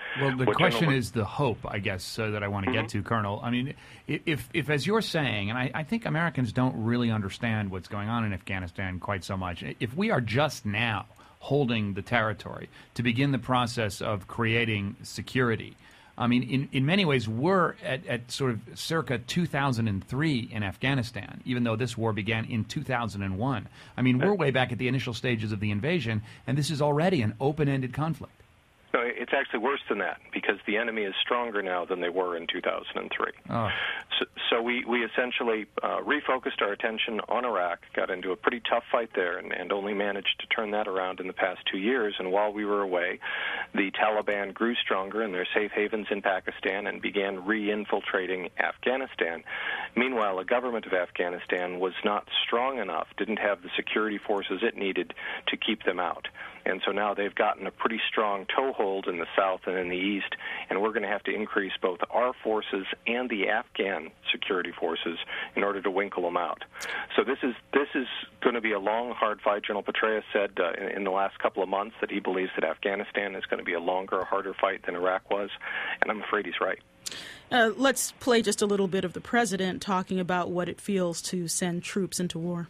Well, the What question General- is the hope, I guess, uh, that I want to Mhm. get to, Colonel. I mean, i- if, if as you're saying, and I, I think Americans don't really understand what's going on in Afghanistan quite so much, if we are just now holding the territory to begin the process of creating security, I mean, in, in many ways, we're at, at sort of circa two thousand three in Afghanistan, even though this war began in two thousand one. I mean, we're way back at the initial stages of the invasion, and this is already an open-ended conflict. No, it's actually worse than that because the enemy is stronger now than they were in two thousand three. Oh. So, so we, we essentially uh, refocused our attention on Iraq, got into a pretty tough fight there, and, and only managed to turn that around in the past two years. And while we were away, the Taliban grew stronger in their safe havens in Pakistan and began re-infiltrating Afghanistan. Meanwhile, the government of Afghanistan was not strong enough, didn't have the security forces it needed to keep them out. And so now they've gotten a pretty strong toehold in the south and in the east, and we're going to have to increase both our forces and the Afghan security forces in order to winkle them out. So this is this is going to be a long, hard fight. General Petraeus said uh, in, in the last couple of months that he believes that Afghanistan is going to be a longer, harder fight than Iraq was, and I'm afraid he's right. Uh, let's play just a little bit of the president talking about what it feels to send troops into war.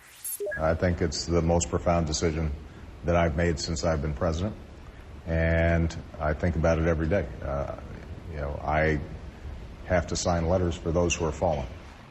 I think it's the most profound decision that I've made since I've been president, and I think about it every day. Uh, you know, I have to sign letters for those who are fallen.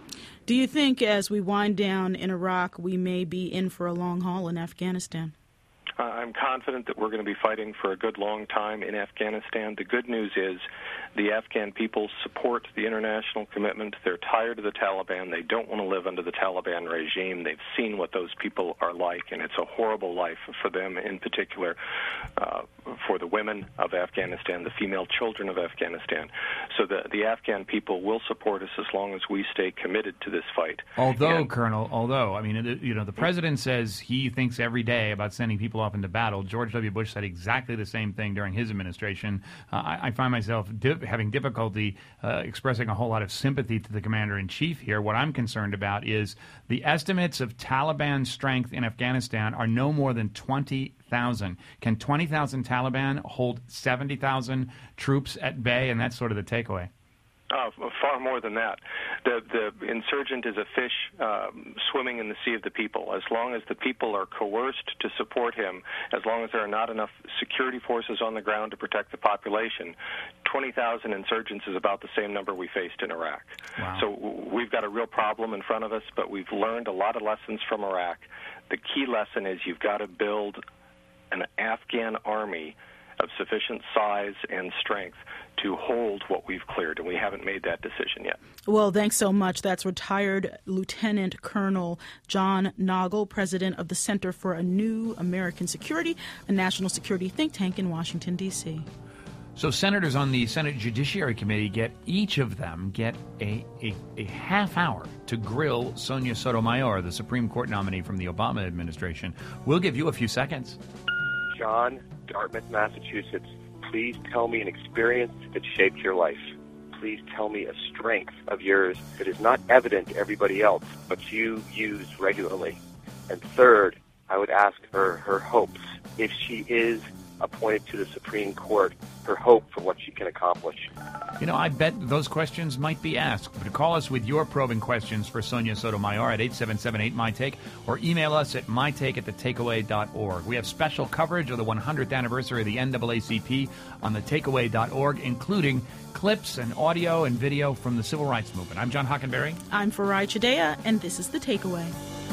Do you think as we wind down in Iraq, we may be in for a long haul in Afghanistan? Uh, I'm confident that we're going to be fighting for a good long time in Afghanistan. The good news is the Afghan people support the international commitment. They're tired of the Taliban. They don't want to live under the Taliban regime. They've seen what those people are like, and it's a horrible life for them, in particular uh, for the women of Afghanistan, the female children of Afghanistan. So the, the Afghan people will support us as long as we stay committed to this fight. Although, And- Colonel, although, I mean, it- you know, the president says he thinks every day about sending people off into battle. George W. Bush said exactly the same thing during his administration. Uh, I, I find myself di- having difficulty uh, expressing a whole lot of sympathy to the commander-in-chief here. What I'm concerned about is the estimates of Taliban strength in Afghanistan are no more than twenty thousand. Can twenty thousand Taliban hold seventy thousand troops at bay? And that's sort of the takeaway. Uh, far more than that. The, the insurgent is a fish um, swimming in the sea of the people. As long as the people are coerced to support him, as long as there are not enough security forces on the ground to protect the population, twenty thousand insurgents is about the same number we faced in Iraq. Wow. So w- we've got a real problem in front of us, but we've learned a lot of lessons from Iraq. The key lesson is you've got to build an Afghan army of sufficient size and strength to hold what we've cleared, and we haven't made that decision yet. Well, thanks so much. That's retired Lieutenant Colonel John Nagl, president of the Center for a New American Security, a national security think tank in Washington, D C So senators on the Senate Judiciary Committee get, each of them get a, a, a half hour to grill Sonia Sotomayor, the Supreme Court nominee from the Obama administration. We'll give you a few seconds. John, Dartmouth, Massachusetts, please tell me an experience that shaped your life. Please tell me a strength of yours that is not evident to everybody else, but you use regularly. And third, I would ask her her hopes. If she is appointed to the Supreme Court, her hope for what she can accomplish. You know, I bet those questions might be asked. But call us with your probing questions for Sonia Sotomayor at eight seven seven eight, M Y Take or email us at my take at the takeaway dot org. We have special coverage of the one hundredth anniversary of the N double A C P on the takeaway dot org, including clips and audio and video from the Civil Rights Movement. I'm John Hockenberry. I'm Farai Chideya, and this is The Takeaway.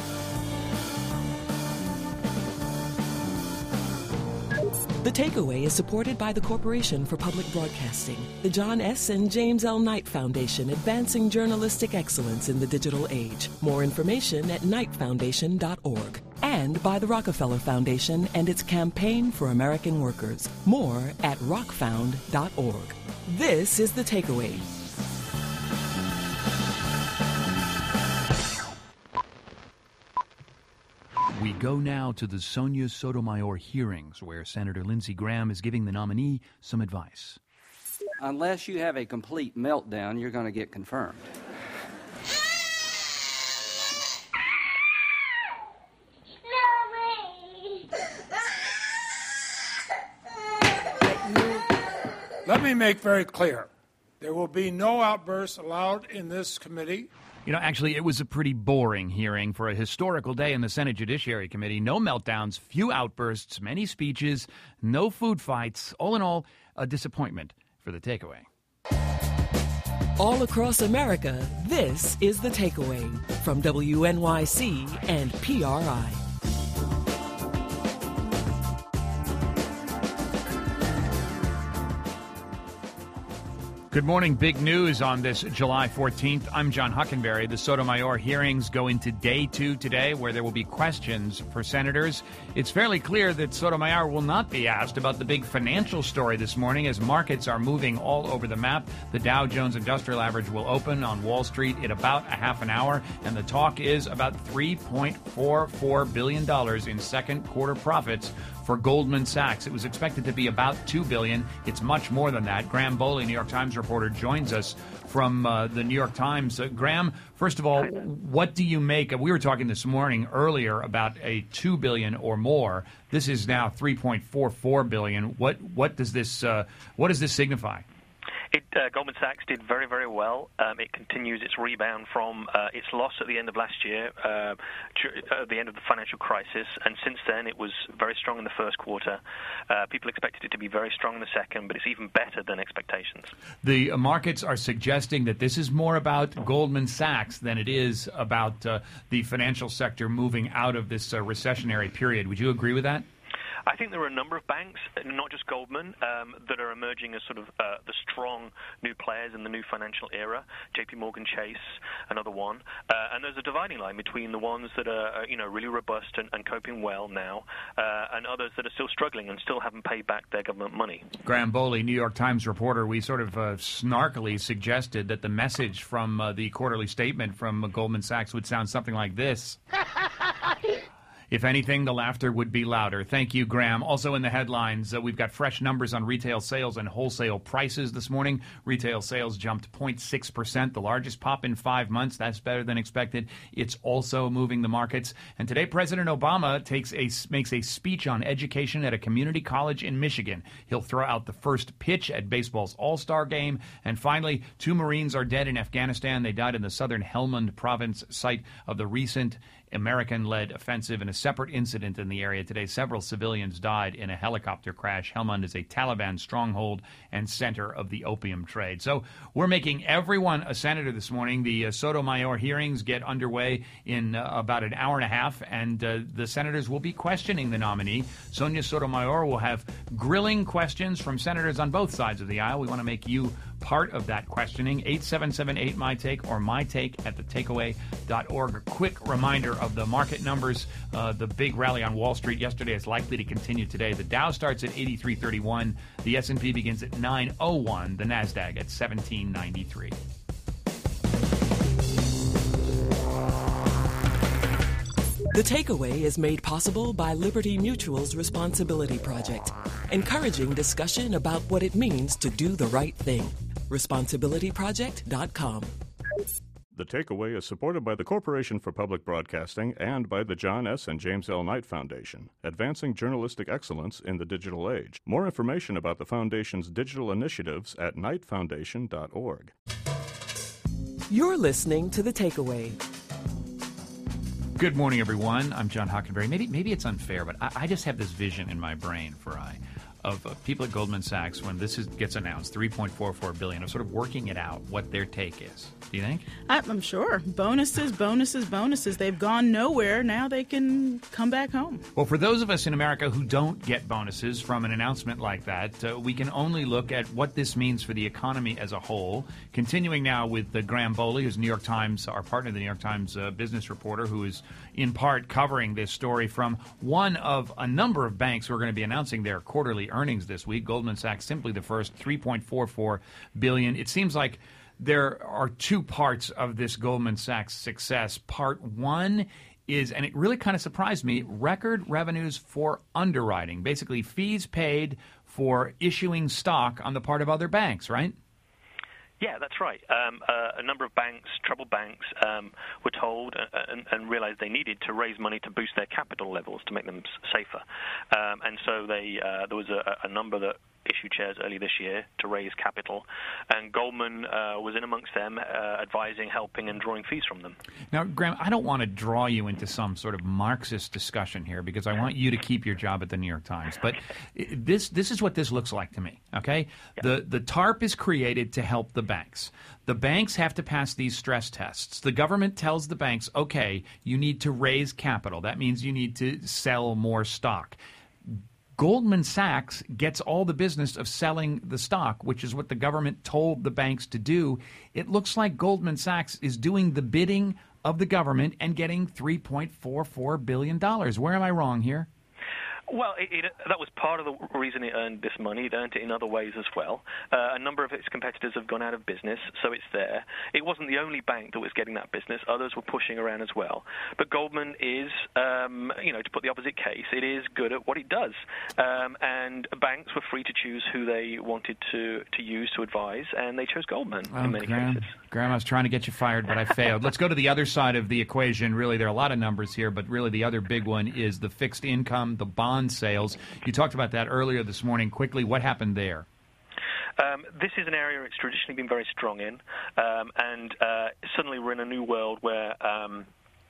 The Takeaway is supported by the Corporation for Public Broadcasting, the John S. and James L. Knight Foundation, advancing journalistic excellence in the digital age. More information at knight foundation dot org. And by the Rockefeller Foundation and its Campaign for American Workers. More at rock found dot org. This is The Takeaway. We go now to the Sonia Sotomayor hearings, where Senator Lindsey Graham is giving the nominee some advice. Unless you have a complete meltdown, you're going to get confirmed. Let me make very clear, there will be no outbursts allowed in this committee. You know, actually, it was a pretty boring hearing for a historical day in the Senate Judiciary Committee. No meltdowns, few outbursts, many speeches, no food fights. All in all, a disappointment for The Takeaway. All across America, this is The Takeaway from W N Y C and P R I. Good morning. Big news on this July fourteenth. I'm John Huckenberry. The Sotomayor hearings go into day two today, where there will be questions for senators. It's fairly clear that Sotomayor will not be asked about the big financial story this morning, as markets are moving all over the map. The Dow Jones Industrial Average will open on Wall Street in about a half an hour, and the talk is about three point four four billion dollars in second quarter profits for Goldman Sachs. It was expected to be about two billion dollars. It's much more than that. Graham Boley, New York Times reporter, joins us from uh, the New York Times. Uh, Graham, first of all, what do you make of, we were talking this morning earlier about a two billion dollars or more. This is now three point four four billion dollars. What what does this uh, what does this signify? It, uh, Goldman Sachs did very, very well. Um, it continues its rebound from uh, its loss at the end of last year, uh, at the end of the financial crisis, and since then it was very strong in the first quarter. Uh, people expected it to be very strong in the second, but it's even better than expectations. The markets are suggesting that this is more about Goldman Sachs than it is about uh, the financial sector moving out of this uh, recessionary period. Would you agree with that? I think there are a number of banks, not just Goldman, um, that are emerging as sort of uh, the strong new players in the new financial era. J P Morgan Chase, another one. Uh, and there's a dividing line between the ones that are, you know, really robust and, and coping well now, uh, and others that are still struggling and still haven't paid back their government money. Graham Boley, New York Times reporter, we sort of uh, snarkily suggested that the message from uh, the quarterly statement from uh, Goldman Sachs would sound something like this. If anything, the laughter would be louder. Thank you, Graham. Also in the headlines, uh, we've got fresh numbers on retail sales and wholesale prices this morning. Retail sales jumped zero point six percent, the largest pop in five months. That's better than expected. It's also moving the markets. And today, President Obama takes a, makes a speech on education at a community college in Michigan. He'll throw out the first pitch at baseball's All-Star game. And finally, two Marines are dead in Afghanistan. They died in the southern Helmand province, site of the recent American-led offensive. In a separate incident in the area today, several civilians died in a helicopter crash. Helmand is a Taliban stronghold and center of the opium trade. So we're making everyone a senator this morning. The uh, Sotomayor hearings get underway in uh, about an hour and a half, and uh, the senators will be questioning the nominee. Sonia Sotomayor will have grilling questions from senators on both sides of the aisle. We want to make you part of that questioning. eight seven seven eight my take or my take at the takeaway dot org. A quick reminder of the market numbers. Uh, the big rally on Wall Street yesterday is likely to continue today. The Dow starts at eighty-three thirty-one. The S and P begins at nine oh one. The NASDAQ at seventeen ninety-three. The Takeaway is made possible by Liberty Mutual's Responsibility Project, encouraging discussion about what it means to do the right thing. responsibility project dot com. The Takeaway is supported by the Corporation for Public Broadcasting and by the John S. and James L. Knight Foundation, advancing journalistic excellence in the digital age. More information about the Foundation's digital initiatives at knight foundation dot org. You're listening to The Takeaway. Good morning, everyone. I'm John Huckenberry. Maybe maybe it's unfair, but I, I just have this vision in my brain for I of uh, people at Goldman Sachs when this is, gets announced, three point four four billion dollars, of sort of working it out, what their take is. Do you think? I'm sure. Bonuses, bonuses, bonuses. They've gone nowhere. Now they can come back home. Well, for those of us in America who don't get bonuses from an announcement like that, uh, we can only look at what this means for the economy as a whole. Continuing now with uh, Graham Boley, who's New York Times, our partner, the New York Times uh, business reporter, who is in part covering this story from one of a number of banks who are going to be announcing their quarterly earnings this week. Goldman Sachs, simply the first, three point four four billion dollars. It seems like there are two parts of this Goldman Sachs success. Part one is, and it really kind of surprised me, record revenues for underwriting, basically fees paid for issuing stock on the part of other banks, right? Yeah, that's right. Um, uh, a number of banks, troubled banks, um, were told uh, and, and realized they needed to raise money to boost their capital levels to make them s- safer. Um, and so they uh, there was a, a number that issued shares early this year to raise capital, and Goldman uh, was in amongst them, uh, advising, helping, and drawing fees from them. Now, Graham, I don't want to draw you into some sort of Marxist discussion here because I want you to keep your job at the New York Times. But this this is what this looks like to me, okay? Yeah. The, the TARP is created to help the banks. The banks have to pass these stress tests. The government tells the banks, okay, you need to raise capital. That means you need to sell more stock. Goldman Sachs gets all the business of selling the stock, which is what the government told the banks to do. It looks like Goldman Sachs is doing the bidding of the government and getting three point four four billion dollars. Where am I wrong here? Well, it, it, that was part of the reason it earned this money. It earned it in other ways as well. Uh, a number of its competitors have gone out of business, so it's there. It wasn't the only bank that was getting that business. Others were pushing around as well. But Goldman is, um, you know, to put the opposite case, it is good at what it does. Um, and banks were free to choose who they wanted to, to use to advise, and they chose Goldman oh, in many Graham, cases. Graham, I was trying to get you fired, but I failed. Let's go to the other side of the equation. Really, there are a lot of numbers here, but really the other big one is the fixed income, the bond sales. You talked about that earlier this morning. Quickly, what happened there? Um, this is an area it's traditionally been very strong in, um, and uh, suddenly we're in a new world where um,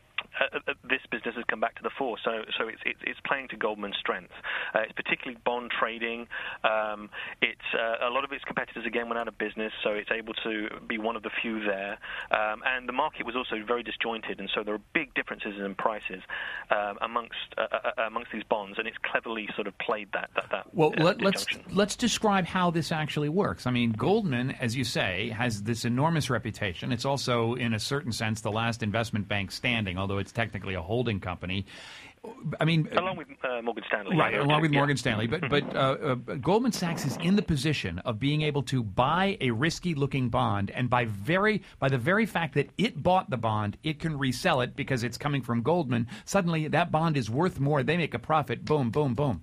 uh, uh, this business has come back to the fore. So, so it's it's, it's playing to Goldman's strength. Uh, it's particularly bond trading. Um, it's uh, a lot of its competitors again went out of business, so it's able to be one of the few there. Um, and the market was also very disjointed, and so there are big differences in prices um, amongst uh, uh, amongst these bonds, and it's cleverly sort of played that that. that well, uh, let, let's let's describe how this actually works. I mean, Goldman, as you say, has this enormous reputation. It's also, in a certain sense, the last investment bank standing, although it's technically a holding company. I mean, along with uh, Morgan Stanley, right? Yeah, along with yeah. Morgan Stanley, but but uh, uh, Goldman Sachs is in the position of being able to buy a risky-looking bond, and by very by the very fact that it bought the bond, it can resell it because it's coming from Goldman. Suddenly, that bond is worth more. They make a profit. Boom, boom, boom.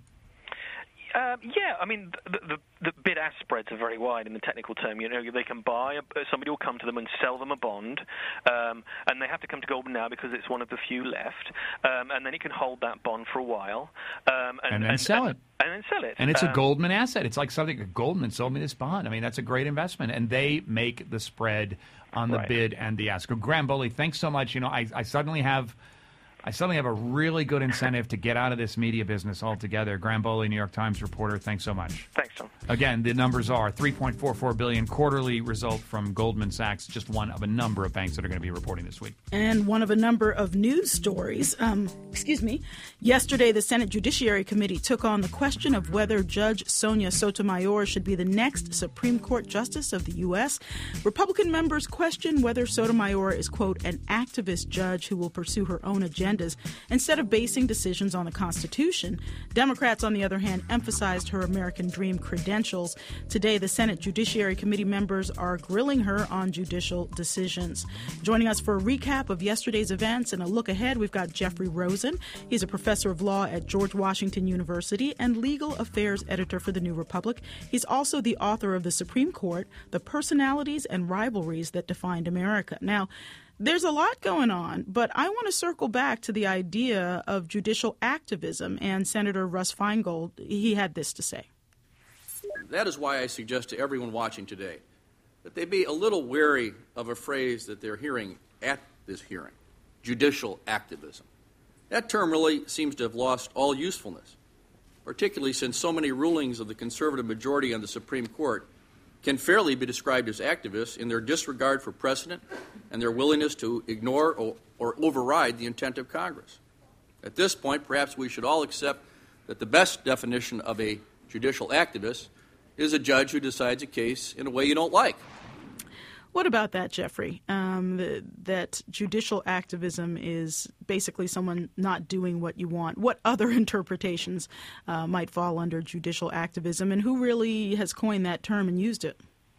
Uh, yeah, I mean, the, the, the bid-ask spreads are very wide in the technical term. You know, they can buy, a, somebody will come to them and sell them a bond, um, and they have to come to Goldman now because it's one of the few left, um, and then it can hold that bond for a while. Um, and, and then and, sell and, it. And then sell it. And it's um, a Goldman asset. It's like something, Goldman sold me this bond. I mean, that's a great investment, and they make the spread on the right. bid and the ask. Graham Boley, thanks so much. You know, I, I suddenly have... I suddenly have a really good incentive to get out of this media business altogether. Graham Boley, New York Times reporter, thanks so much. Thanks, Tom. Again, the numbers are three point four four billion dollars quarterly result from Goldman Sachs, just one of a number of banks that are going to be reporting this week. And one of a number of news stories. Um, excuse me. Yesterday, the Senate Judiciary Committee took on the question of whether Judge Sonia Sotomayor should be the next Supreme Court Justice of the U S. Republican members question whether Sotomayor is, quote, an activist judge who will pursue her own agenda instead of basing decisions on the Constitution. Democrats, on the other hand, emphasized her American dream credentials. Today, the Senate Judiciary Committee members are grilling her on judicial decisions. Joining us for a recap of yesterday's events and a look ahead, we've got Jeffrey Rosen. He's a professor of law at George Washington University and legal affairs editor for The New Republic. He's also the author of The Supreme Court, The Personalities and Rivalries That Defined America. Now, there's a lot going on, but I want to circle back to the idea of judicial activism, and Senator Russ Feingold, he had this to say. That is why I suggest to everyone watching today that they be a little wary of a phrase that they're hearing at this hearing, judicial activism. That term really seems to have lost all usefulness, particularly since so many rulings of the conservative majority on the Supreme Court can fairly be described as activists in their disregard for precedent and their willingness to ignore or, or override the intent of Congress. At this point, perhaps we should all accept that the best definition of a judicial activist is a judge who decides a case in a way you don't like. What about that, Jeffrey? Um, the, that judicial activism is basically someone not doing what you want. What other interpretations uh, might fall under judicial activism, and who really has coined that term and used it?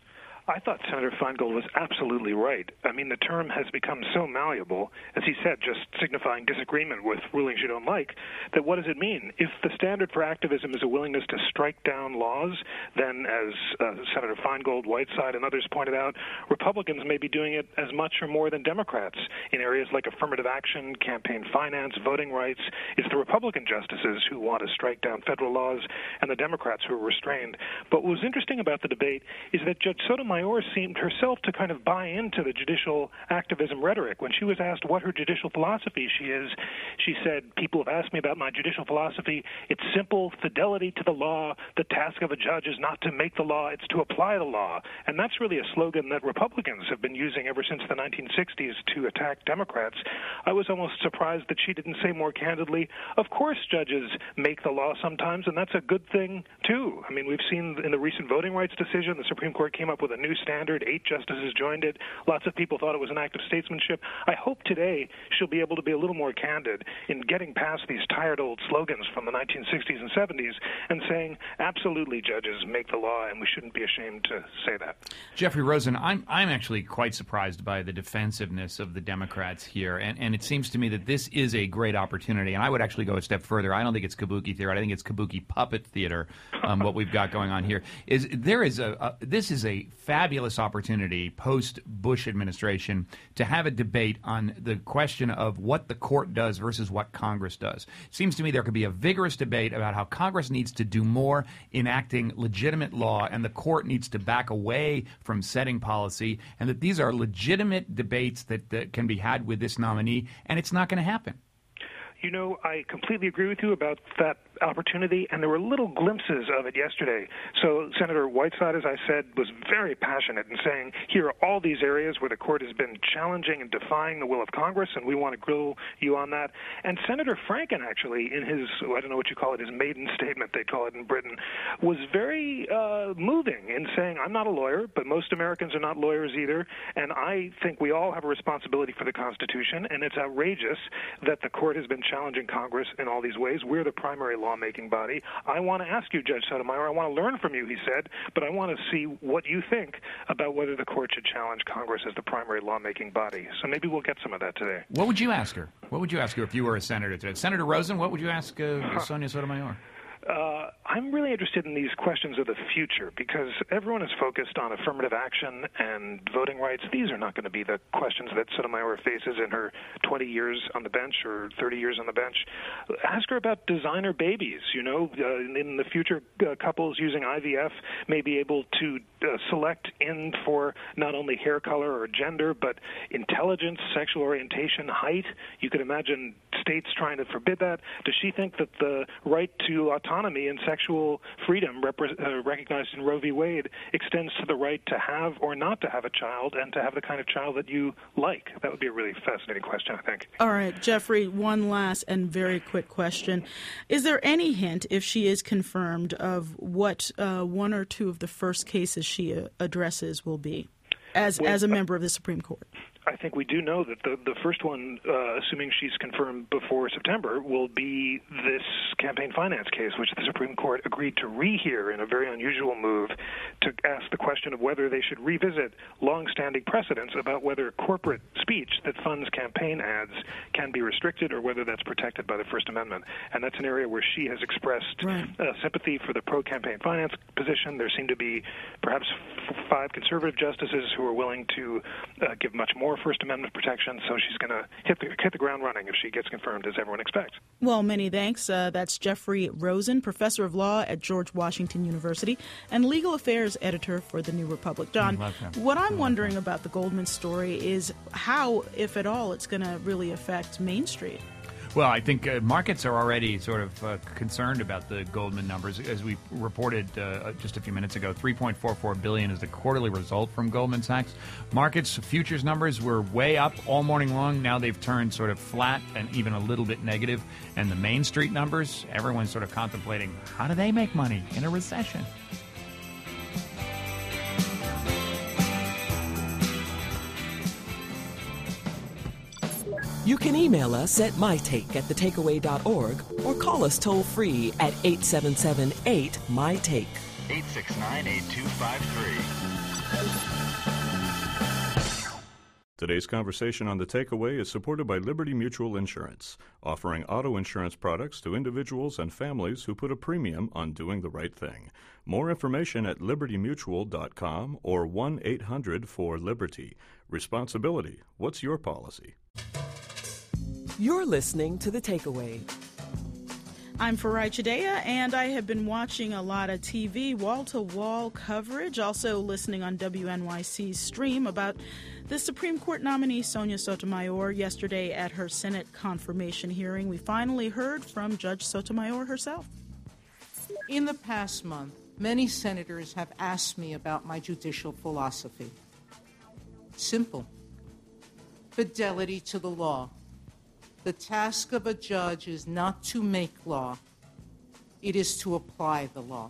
I thought Senator Feingold was absolutely right. I mean, the term has become so malleable, as he said, just signifying disagreement with rulings you don't like, that what does it mean? If the standard for activism is a willingness to strike down laws, then, as uh, Senator Feingold, Whiteside, and others pointed out, Republicans may be doing it as much or more than Democrats in areas like affirmative action, campaign finance, voting rights. It's the Republican justices who want to strike down federal laws and the Democrats who are restrained. But what was interesting about the debate is that Judge Sotomayor seemed herself to kind of buy into the judicial activism rhetoric. When she was asked what her judicial philosophy she is, she said, people have asked me about my judicial philosophy. It's simple, fidelity to the law. The task of a judge is not to make the law, it's to apply the law. And that's really a slogan that Republicans have been using ever since the nineteen sixties to attack Democrats. I was almost surprised that she didn't say more candidly, of course judges make the law sometimes, and that's a good thing, too. I mean, we've seen in the recent voting rights decision, the Supreme Court came up with a new standard. Eight justices joined it. Lots of people thought it was an act of statesmanship. I hope today she'll be able to be a little more candid in getting past these tired old slogans from the nineteen sixties and seventies and saying, absolutely, judges make the law, and we shouldn't be ashamed to say that. Jeffrey Rosen, I'm I'm actually quite surprised by the defensiveness of the Democrats here, and, and it seems to me that this is a great opportunity, and I would actually go a step further. I don't think it's kabuki theater. I think it's kabuki puppet theater, um, what we've got going on here. Is there is a, a This is a fabulous opportunity post-Bush administration to have a debate on the question of what the court does versus what Congress does. It seems to me there could be a vigorous debate about how Congress needs to do more enacting legitimate law and the court needs to back away from setting policy, and that these are legitimate debates that, that can be had with this nominee, and it's not going to happen. You know, I completely agree with you about that opportunity, and there were little glimpses of it yesterday. So Senator Whiteside, as I said, was very passionate in saying, here are all these areas where the court has been challenging and defying the will of Congress, and we want to grill you on that. And Senator Franken, actually, in his, I don't know what you call it, his maiden statement, they call it in Britain, was very uh, moving in saying, I'm not a lawyer, but most Americans are not lawyers either, and I think we all have a responsibility for the Constitution, and it's outrageous that the court has been challenging Congress in all these ways. We're the primary lawmaking body. I want to ask you, Judge Sotomayor, I want to learn from you, he said, but I want to see what you think about whether the court should challenge Congress as the primary lawmaking body. So maybe we'll get some of that today. What would you ask her? What would you ask her if you were a senator today? Senator Rosen, what would you ask uh, Sonia Sotomayor? Uh, I'm really interested in these questions of the future because everyone is focused on affirmative action and voting rights. These are not going to be the questions that Sotomayor faces in her twenty years on the bench or thirty years on the bench. Ask her about designer babies. You know, uh, in the future, uh, couples using I V F may be able to uh, select in for not only hair color or gender, but intelligence, sexual orientation, height. You could imagine states trying to forbid that. Does she think that the right to autonomy and sexual freedom repre- uh, recognized in Roe v. Wade extends to the right to have or not to have a child and to have the kind of child that you like? That would be a really fascinating question, I think. All right, Jeffrey, one last and very quick question. Is there any hint, if she is confirmed, of what uh, one or two of the first cases she uh, addresses will be as, well, as a member of the Supreme Court? I think we do know that the, the first one, uh, assuming she's confirmed before September, will be this campaign finance case, which the Supreme Court agreed to rehear in a very unusual move to ask the question of whether they should revisit longstanding precedents about whether corporate speech that funds campaign ads can be restricted or whether that's protected by the First Amendment. And that's an area where she has expressed right. uh, sympathy for the pro-campaign finance position. There seem to be perhaps f- five conservative justices who are willing to uh, give much more First Amendment protection, so she's going to hit the, hit the ground running if she gets confirmed, as everyone expects. Well, many thanks. Uh, that's Jeffrey Rosen, professor of law at George Washington University and legal affairs editor for The New Republic. John, what I'm wondering about the Goldman story is how, if at all, it's going to really affect Main Street. Well, I think uh, markets are already sort of uh, concerned about the Goldman numbers. As we reported uh, just a few minutes ago, three point four four billion dollars is the quarterly result from Goldman Sachs. Markets futures numbers were way up all morning long. Now they've turned sort of flat and even a little bit negative. And the Main Street numbers, everyone's sort of contemplating, how do they make money in a recession? You can email us at mytake at the takeaway dot org or call us toll-free at eight seven seven eight, M Y T A K E. eight six nine, eight two five three. Today's conversation on The Takeaway is supported by Liberty Mutual Insurance, offering auto insurance products to individuals and families who put a premium on doing the right thing. More information at liberty mutual dot com or one eight hundred four liberty. Responsibility. What's your policy? You're listening to The Takeaway. I'm Farai Chideya, and I have been watching a lot of T V, wall-to-wall coverage, also listening on W N Y C's stream about the Supreme Court nominee Sonia Sotomayor yesterday at her Senate confirmation hearing. We finally heard from Judge Sotomayor herself. In the past month, many senators have asked me about my judicial philosophy. Simple. Fidelity to the law. The task of a judge is not to make law. It is to apply the law.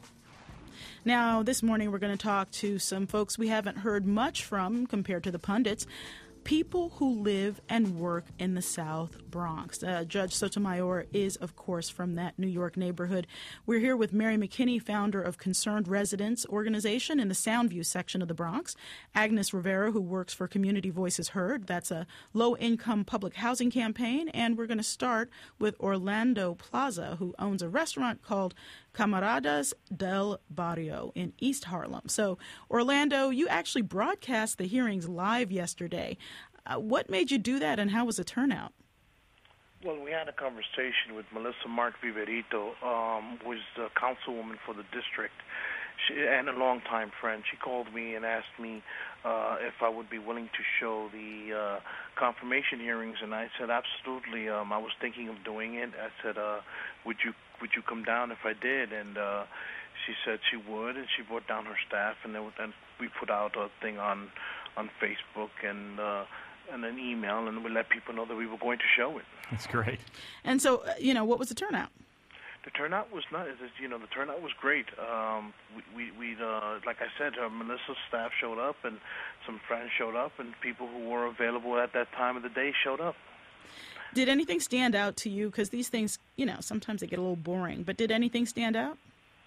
Now, this morning we're going to talk to some folks we haven't heard much from compared to the pundits, people who live and work in the South Bronx. Uh, Judge Sotomayor is, of course, from that New York neighborhood. We're here with Mary McKinney, founder of Concerned Residents Organization in the Soundview section of the Bronx, Agnes Rivera, who works for Community Voices Heard. That's a low-income public housing campaign. And we're going to start with Orlando Plaza, who owns a restaurant called Camaradas del Barrio in East Harlem. So, Orlando, you actually broadcast the hearings live yesterday. Uh, what made you do that, and how was the turnout? Well, we had a conversation with Melissa Mark Viverito, um, who is the councilwoman for the district, she, and a longtime friend. She called me and asked me uh, if I would be willing to show the uh, confirmation hearings, and I said absolutely. Um, I was thinking of doing it. I said, uh, would you would you come down if I did? And uh, she said she would, and she brought down her staff, and, then, and we put out a thing on on Facebook and uh, and an email, and we let people know that we were going to show it. That's great. And so, uh, you know, what was the turnout? The turnout was not, you know, the turnout was great. Um, we, we, we uh, like I said, uh, Melissa's staff showed up, and some friends showed up, and people who were available at that time of the day showed up. Did anything stand out to you? Because these things, you know, sometimes they get a little boring. But did anything stand out?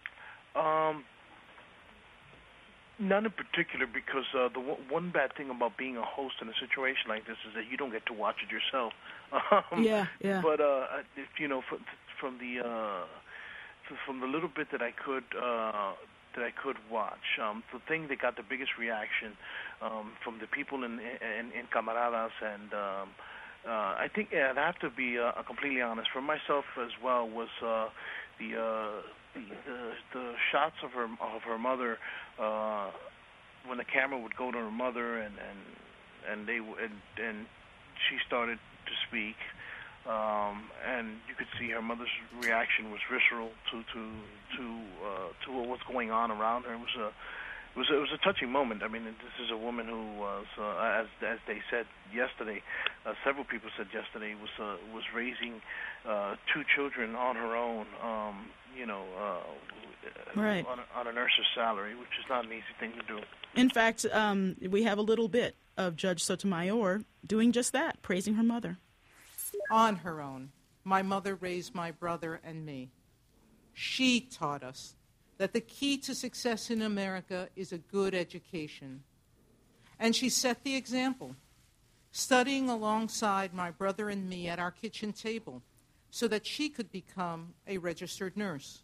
Um, none in particular, because uh, the w- one bad thing about being a host in a situation like this is that you don't get to watch it yourself. Um, yeah, yeah. But uh, if, you know, from, from the uh, from the little bit that I could uh, that I could watch, um, the thing that got the biggest reaction um, from the people in in, in Camaradas, and um, uh, I think yeah, I'd have to be uh, completely honest for myself as well, was uh, the. Uh, The, the the shots of her of her mother uh, when the camera would go to her mother and and and they and, and she started to speak, um, and you could see her mother's reaction was visceral to to to uh, to what was going on around her. It was a it was a, it was a touching moment. I mean, this is a woman who was, uh, as as they said yesterday, uh, several people said yesterday, was uh, was raising uh, two children on her own. Um, you know, uh, right. on, a, on a nurse's salary, which is not an easy thing to do. In fact, um, we have a little bit of Judge Sotomayor doing just that, praising her mother. On her own, my mother raised my brother and me. She taught us that the key to success in America is a good education. And she set the example, studying alongside my brother and me at our kitchen table, so that she could become a registered nurse.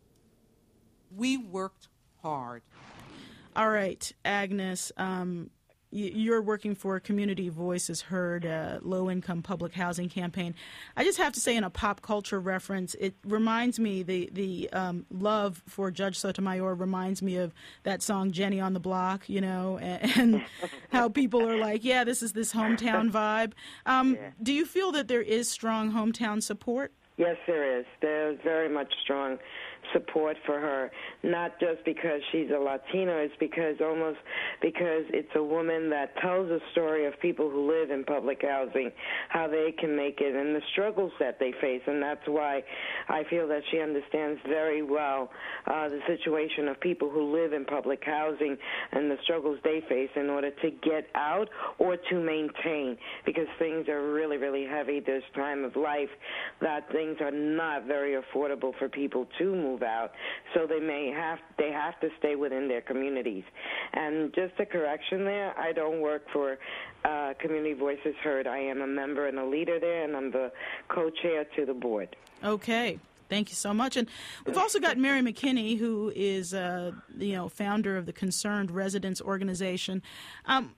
We worked hard. All right, Agnes, um, you're working for Community Voices Heard, a low-income public housing campaign. I just have to say, in a pop culture reference, it reminds me, the, the um, love for Judge Sotomayor reminds me of that song, Jenny on the Block, you know, and, and how people are like, yeah, this is this hometown vibe. Um, yeah. Do you feel that there is strong hometown support? Yes, there is. There's very much strong support for her, not just because she's a Latina, it's because almost because it's a woman that tells a story of people who live in public housing, how they can make it, and the struggles that they face. And that's why I feel that she understands very well uh, the situation of people who live in public housing and the struggles they face in order to get out or to maintain, because things are really, really heavy this time of life, that, you things are not very affordable for people to move out, so they may have they have to stay within their communities. And just a correction there, I don't work for uh, Community Voices Heard. I am a member and a leader there, and I'm the co-chair to the board. Okay. Thank you so much. And we've also got Mary McKinney, who is, uh, you know, founder of the Concerned Residents Organization. Um,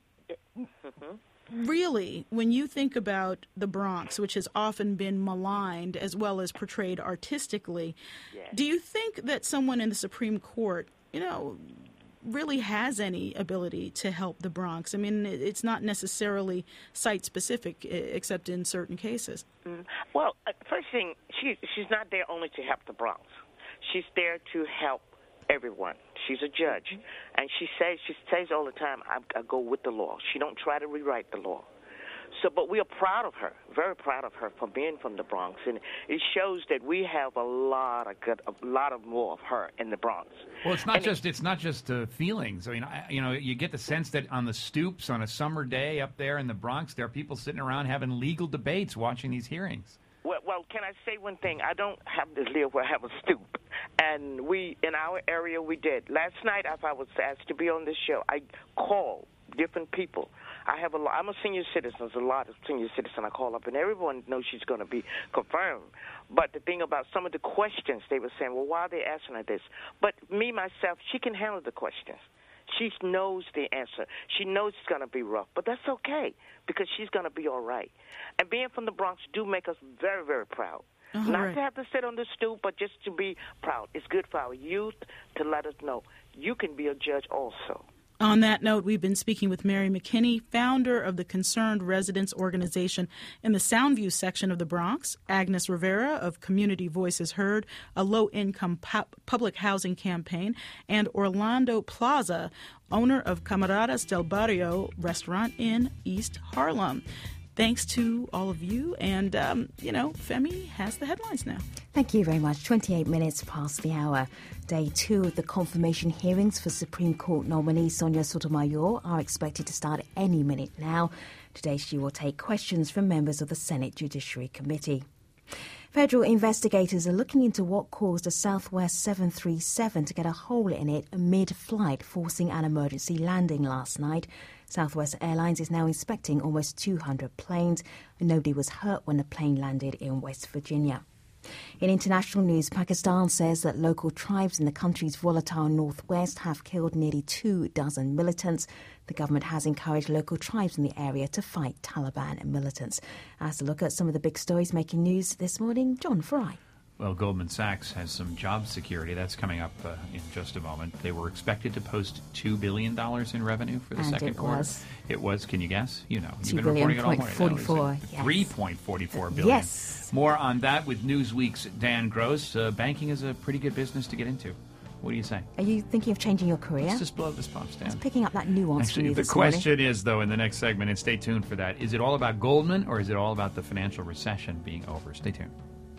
really, when you think about the Bronx, which has often been maligned as well as portrayed artistically, yes. do you think that someone in the Supreme Court, you know, really has any ability to help the Bronx? I mean, it's not necessarily site-specific, except in certain cases. Mm. Well, uh, first thing, she she's not there only to help the Bronx. She's there to help everyone. She's a judge, mm-hmm. and she says she says all the time, I, I go with the law. She don't try to rewrite the law. So, but we are proud of her, very proud of her for being from the Bronx, and it shows that we have a lot of good, a lot of more of her in the Bronx. Well, it's not and just it's not just uh, feelings. I mean, I, you know, you get the sense that on the stoops on a summer day up there in the Bronx, there are people sitting around having legal debates, watching these hearings. Well, well, can I say one thing? I don't have this live where I have a stoop, and we in our area we did. Last night, if I was asked to be on this show, I called different people. I have a lot. I'm a senior citizen. There's a lot of senior citizens I call up, and everyone knows she's going to be confirmed. But the thing about some of the questions, they were saying, well, why are they asking her this? But me, myself, she can handle the questions. She knows the answer. She knows it's going to be rough, but that's okay because she's going to be all right. And being from the Bronx do make us very, very proud. All Not right. to have to sit on the stoop, but just to be proud. It's good for our youth to let us know you can be a judge also. On that note, we've been speaking with Mary McKinney, founder of the Concerned Residents Organization in the Soundview section of the Bronx, Agnes Rivera of Community Voices Heard, a low-income pu- public housing campaign, and Orlando Plaza, owner of Camaradas del Barrio restaurant in East Harlem. Thanks to all of you. And, um, you know, Femi has the headlines now. Thank you very much. twenty-eight minutes past the hour. Day two of the confirmation hearings for Supreme Court nominee Sonia Sotomayor are expected to start any minute now. Today she will take questions from members of the Senate Judiciary Committee. Federal investigators are looking into what caused a Southwest seven thirty-seven to get a hole in it mid-flight, forcing an emergency landing last night. Southwest Airlines is now inspecting almost two hundred planes, and nobody was hurt when the plane landed in West Virginia. In international news, Pakistan says that local tribes in the country's volatile northwest have killed nearly two dozen militants. The government has encouraged local tribes in the area to fight Taliban and militants. As to look at some of the big stories making news this morning, John Fry. Well, Goldman Sachs has some job security. That's coming up uh, in just a moment. They were expected to post two billion dollars in revenue for the and second it quarter. Was. It was, can you guess? You know, two you've been reporting it all morning. forty-four, yes. three point four four billion dollars. Yes. More on that with Newsweek's Dan Gross. Uh, banking is a pretty good business to get into. What do you say? Are you thinking of changing your career? Let's just blow this pop stand. Just picking up that nuance Actually, from you the this question morning. is, though, in the next segment, and stay tuned for that, is it all about Goldman or is it all about the financial recession being over? Stay tuned.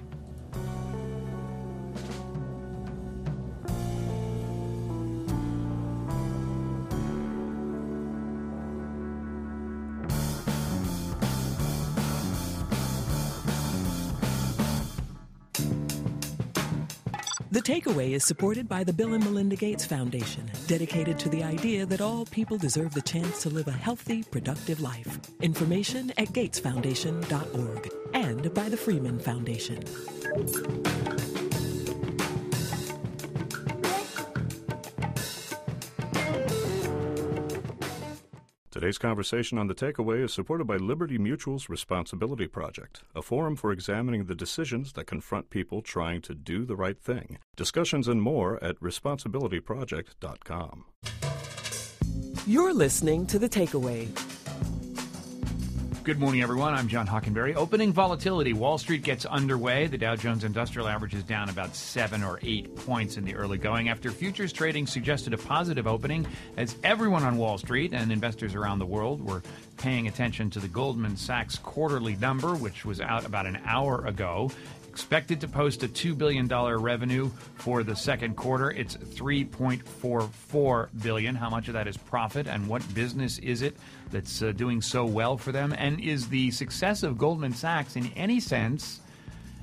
The Takeaway is supported by the Bill and Melinda Gates Foundation, dedicated to the idea that all people deserve the chance to live a healthy, productive life. Information at gates foundation dot org and by the Freeman Foundation. Today's conversation on The Takeaway is supported by Liberty Mutual's Responsibility Project, a forum for examining the decisions that confront people trying to do the right thing. Discussions and more at responsibility project dot com. You're listening to The Takeaway. Good morning, everyone. I'm John Hockenberry. Opening volatility. Wall Street gets underway. The Dow Jones Industrial Average is down about seven or eight points in the early going after futures trading suggested a positive opening as everyone on Wall Street and investors around the world were paying attention to the Goldman Sachs quarterly number, which was out about an hour ago. Expected to post a two billion dollars revenue for the second quarter. It's three point four four billion dollars. How much of that is profit, and what business is it that's uh, doing so well for them? And is the success of Goldman Sachs in any sense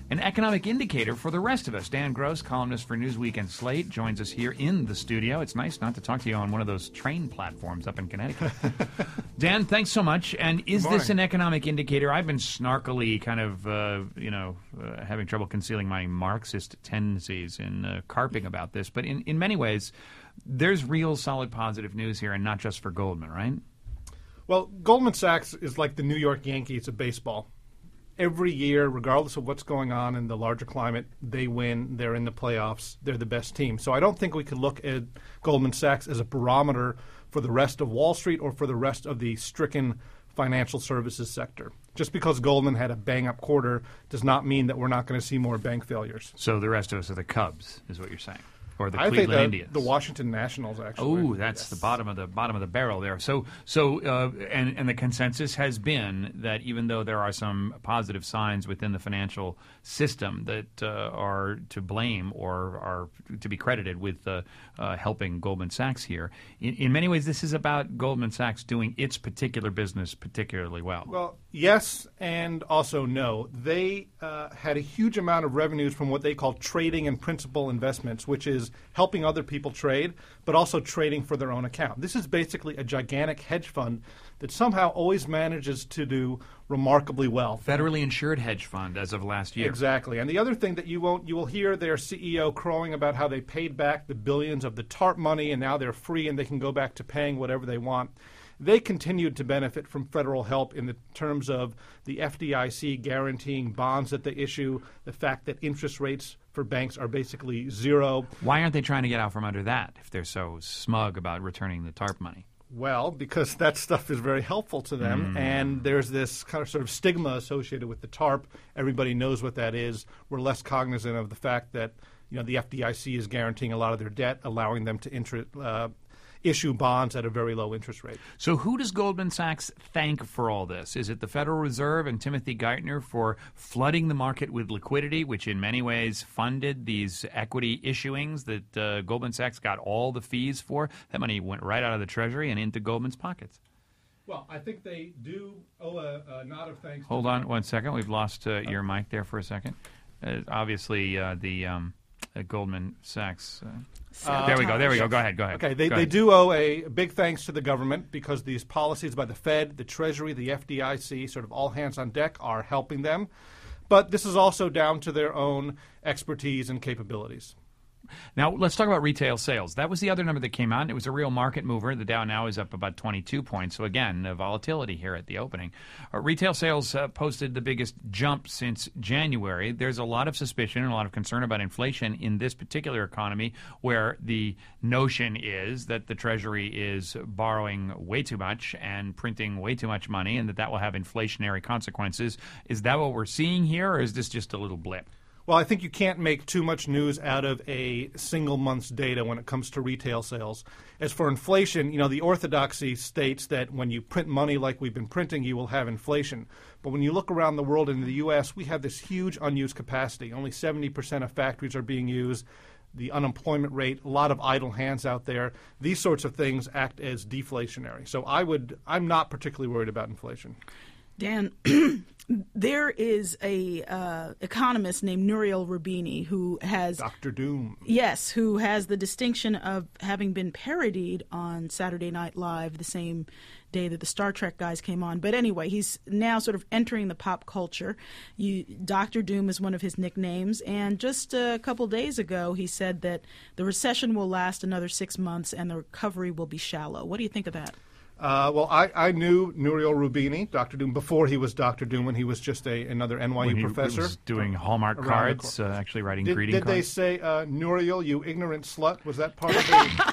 an economic indicator for the rest of us. Dan Gross, columnist for Newsweek and Slate, joins us here in the studio. It's nice not to talk to you on one of those train platforms up in Connecticut. Dan, thanks so much. And is this an economic indicator? I've been snarkily kind of, uh, you know, uh, having trouble concealing my Marxist tendencies in uh, carping about this. But in, in many ways, there's real solid positive news here, and not just for Goldman, right? Well, Goldman Sachs is like the New York Yankees of baseball. Every year, regardless of what's going on in the larger climate, they win. They're in the playoffs. They're the best team. So I don't think we could look at Goldman Sachs as a barometer for the rest of Wall Street or for the rest of the stricken financial services sector. Just because Goldman had a bang-up quarter does not mean that we're not going to see more bank failures. So the rest of us are the Cubs, is what you're saying. Or the I Cleveland think the, Indians. the Washington Nationals, actually. Oh, that's yes. the bottom of the bottom of the barrel there. So, so, uh, and and the consensus has been that even though there are some positive signs within the financial system that uh, are to blame or are to be credited with uh, uh, helping Goldman Sachs here, in, in many ways, this is about Goldman Sachs doing its particular business particularly well. Well, yes, and also no. They uh, had a huge amount of revenues from what they call trading and principal investments, which is helping other people trade, but also trading for their own account. This is basically a gigantic hedge fund that somehow always manages to do remarkably well. Federally insured hedge fund as of last year. Exactly. And the other thing that you won't, you will hear their C E O crowing about how they paid back the billions of the TARP money and now they're free and they can go back to paying whatever they want. They continued to benefit from federal help in the terms of the F D I C guaranteeing bonds that they issue, the fact that interest rates for banks are basically zero. Why aren't they trying to get out from under that if they're so smug about returning the TARP money? Well, because that stuff is very helpful to them, mm. and there's this kind of sort of stigma associated with the TARP. Everybody knows what that is. We're less cognizant of the fact that, you know, the F D I C is guaranteeing a lot of their debt, allowing them to inter- uh, issue bonds at a very low interest rate. So who does Goldman Sachs thank for all this? Is it the Federal Reserve and Timothy Geithner for flooding the market with liquidity, which in many ways funded these equity issuings that uh, Goldman Sachs got all the fees for? That money went right out of the Treasury and into Goldman's pockets. Well, I think they do owe a, a nod of thanks. Hold on one second. We've lost uh, your mic there for a second. Uh, obviously, uh, the um, uh, Goldman Sachs... Uh, Uh, there we go. There we go. Go ahead. Go ahead. Okay. They, go they ahead. do owe a big thanks to the government because these policies by the Fed, the Treasury, the F D I C, sort of all hands on deck, are helping them. But this is also down to their own expertise and capabilities. Now, let's talk about retail sales. That was the other number that came out. It was a real market mover. The Dow now is up about twenty-two points. So, again, uh, volatility here at the opening. Uh, retail sales uh, posted the biggest jump since January. There's a lot of suspicion and a lot of concern about inflation in this particular economy where the notion is that the Treasury is borrowing way too much and printing way too much money and that that will have inflationary consequences. Is that what we're seeing here, or is this just a little blip? Well, I think you can't make too much news out of a single month's data when it comes to retail sales. As for inflation, you know, the orthodoxy states that when you print money like we've been printing, you will have inflation. But when you look around the world in the U S, we have this huge unused capacity. Only seventy percent of factories are being used. The unemployment rate, a lot of idle hands out there. These sorts of things act as deflationary. So I would, I'm not particularly worried about inflation. Dan, there is a uh, economist named Nouriel Roubini who has Doctor Doom. Yes, who has the distinction of having been parodied on Saturday Night Live the same day that the Star Trek guys came on. But anyway, he's now sort of entering the pop culture. You, Doctor Doom is one of his nicknames, and just a couple days ago he said that the recession will last another six months and the recovery will be shallow. What do you think of that? Uh, well, I, I knew Nouriel Roubini, Doctor Doom, before he was Doctor Doom, when he was just a another N Y U when he professor. was doing Hallmark cards, uh, actually writing did, greeting did cards. Did they say, uh, Nouriel, you ignorant slut? Was that part of the... uh,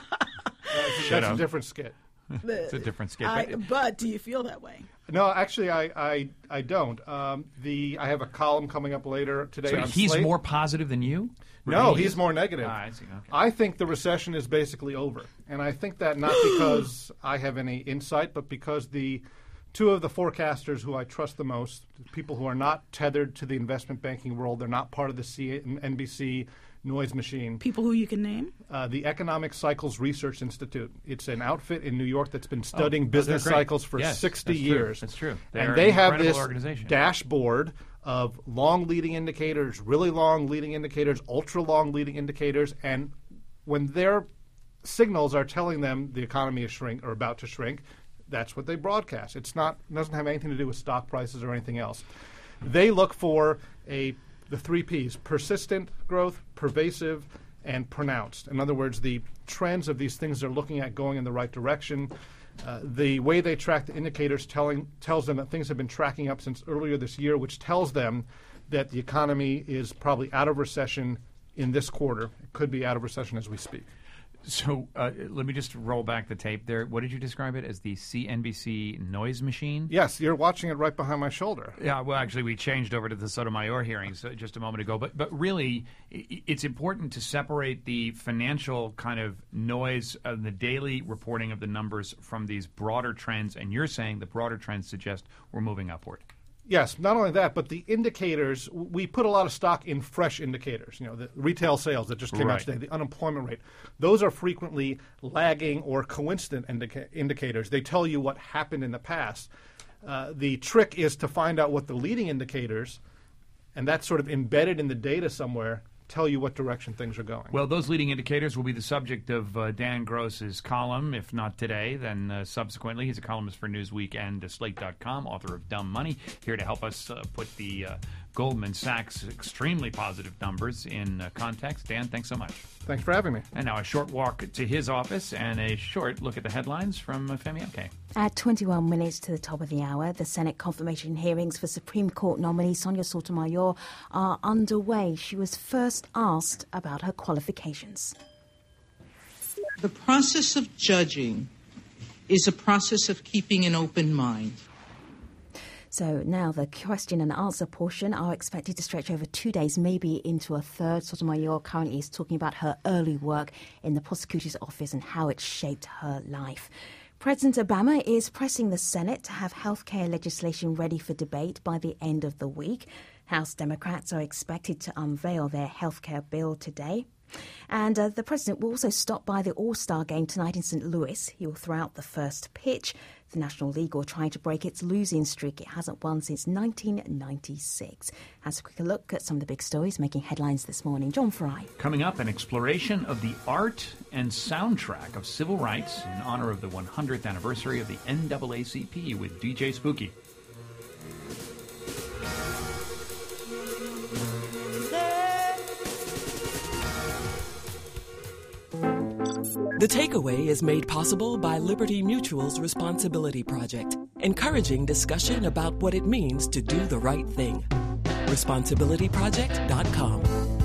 that's a different skit. It's a different skit. I, but, but do you feel that way? No, actually, I I, I don't. Um, the I have a column coming up later today so on he's Slate. more positive than you? No, Really? he's more negative. Ah, I see. Okay. I think the recession is basically over. And I think that not because I have any insight, but because the two of the forecasters who I trust the most, people who are not tethered to the investment banking world. They're not part of the C- N B C noise machine. People who you can name? Uh, the Economic Cycles Research Institute. It's an outfit in New York that's been studying oh, business cycles for yes, sixty that's years. True. That's true. They're and they an have this organization. dashboard of long leading indicators, really long leading indicators, ultra long leading indicators, and when their signals are telling them the economy is shrink or about to shrink, that's what they broadcast. It's not it doesn't have anything to do with stock prices or anything else. They look for a the three P's: persistent growth, pervasive, and pronounced. In other words, the trends of these things they're looking at going in the right direction. Uh, the way they track the indicators telling tells them that things have been tracking up since earlier this year, which tells them that the economy is probably out of recession in this quarter. It could be out of recession as we speak. So uh, let me just roll back the tape there. What did you describe it as, the C N B C noise machine? Yes, you're watching it right behind my shoulder. Yeah, well, actually, we changed over to the Sotomayor hearings uh, just a moment ago. But but really, I- it's important to separate the financial kind of noise of the daily reporting of the numbers from these broader trends. And you're saying the broader trends suggest we're moving upward. Yes, not only that, but the indicators, we put a lot of stock in fresh indicators, you know, the retail sales that just came Right. out today, the unemployment rate. Those are frequently lagging or coincident indica- indicators. They tell you what happened in the past. Uh, the trick is to find out what the leading indicators, and that's sort of embedded in the data somewhere, tell you what direction things are going. Well, those leading indicators will be the subject of uh, Dan Gross's column, if not today, then uh, subsequently. He's a columnist for Newsweek and uh, Slate dot com, author of Dumb Money, here to help us uh, put the uh, Goldman Sachs extremely positive numbers in uh, context. Dan, thanks so much. Thanks for having me. And now a short walk to his office and a short look at the headlines from uh, Femi Oke. At twenty-one minutes to the top of the hour, the Senate confirmation hearings for Supreme Court nominee Sonia Sotomayor are underway. She was first asked about her qualifications. The process of judging is a process of keeping an open mind. So now the question and answer portion are expected to stretch over two days, maybe into a third. Sotomayor currently is talking about her early work in the prosecutor's office and how it shaped her life. President Obama is pressing the Senate to have health care legislation ready for debate by the end of the week. House Democrats are expected to unveil their health care bill today. And uh, the president will also stop by the All-Star game tonight in Saint Louis. He will throw out the first pitch. The National League will try to break its losing streak. It hasn't won since nineteen ninety-six. Has a quick look at some of the big stories making headlines this morning. John Fry. Coming up, an exploration of the art and soundtrack of civil rights in honor of the one hundredth anniversary of the N double A C P with D J Spooky. The Takeaway is made possible by Liberty Mutual's Responsibility Project, encouraging discussion about what it means to do the right thing. responsibility project dot com.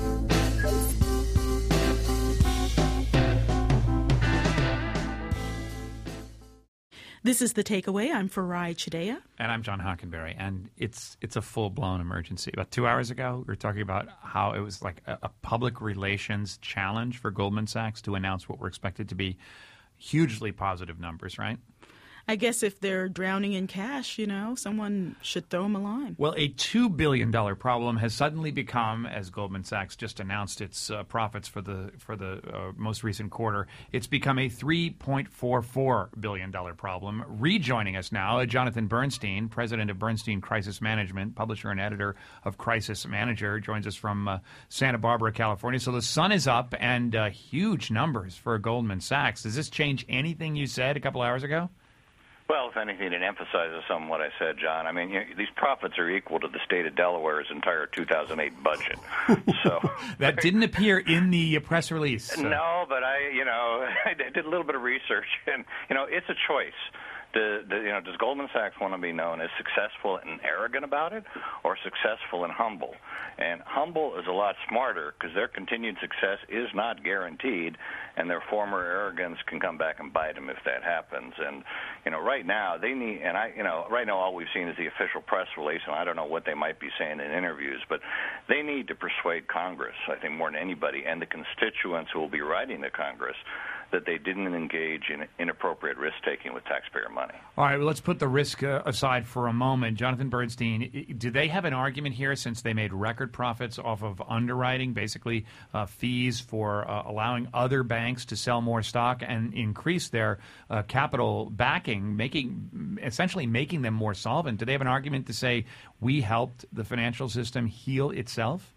This is The Takeaway. I'm Farai Chideya. And I'm John Hockenberry. And it's it's a full-blown emergency. About two hours ago, we were talking about how it was like a, a public relations challenge for Goldman Sachs to announce what were expected to be hugely positive numbers, right? I guess if they're drowning in cash, you know, someone should throw them a line. Well, a two billion dollars problem has suddenly become, as Goldman Sachs just announced its uh, profits for the for the uh, most recent quarter, it's become a three point four four billion dollars problem. Rejoining us now, uh, Jonathan Bernstein, president of Bernstein Crisis Management, publisher and editor of Crisis Manager, joins us from uh, Santa Barbara, California. So the sun is up and uh, huge numbers for Goldman Sachs. Does this change anything you said a couple hours ago? Well, if anything, it emphasizes some of what I said, John. I mean, you know, these profits are equal to the state of Delaware's entire two thousand eight budget. So that didn't appear in the press release. So. No, but I, you know, I did a little bit of research, and you know, it's a choice. The, the, you know, does Goldman Sachs want to be known as successful and arrogant about it, or successful and humble? And humble is a lot smarter because their continued success is not guaranteed, and their former arrogance can come back and bite them if that happens. And you know, right now they need, and I, you know, right now all we've seen is the official press release, and I don't know what they might be saying in interviews, but they need to persuade Congress, I think, more than anybody, and the constituents who will be writing to Congress, that they didn't engage in inappropriate risk-taking with taxpayer money. All right, well, let's put the risk uh, aside for a moment. Jonathan Bernstein, do they have an argument here since they made record profits off of underwriting, basically uh, fees for uh, allowing other banks to sell more stock and increase their uh, capital backing, making essentially making them more solvent? Do they have an argument to say we helped the financial system heal itself?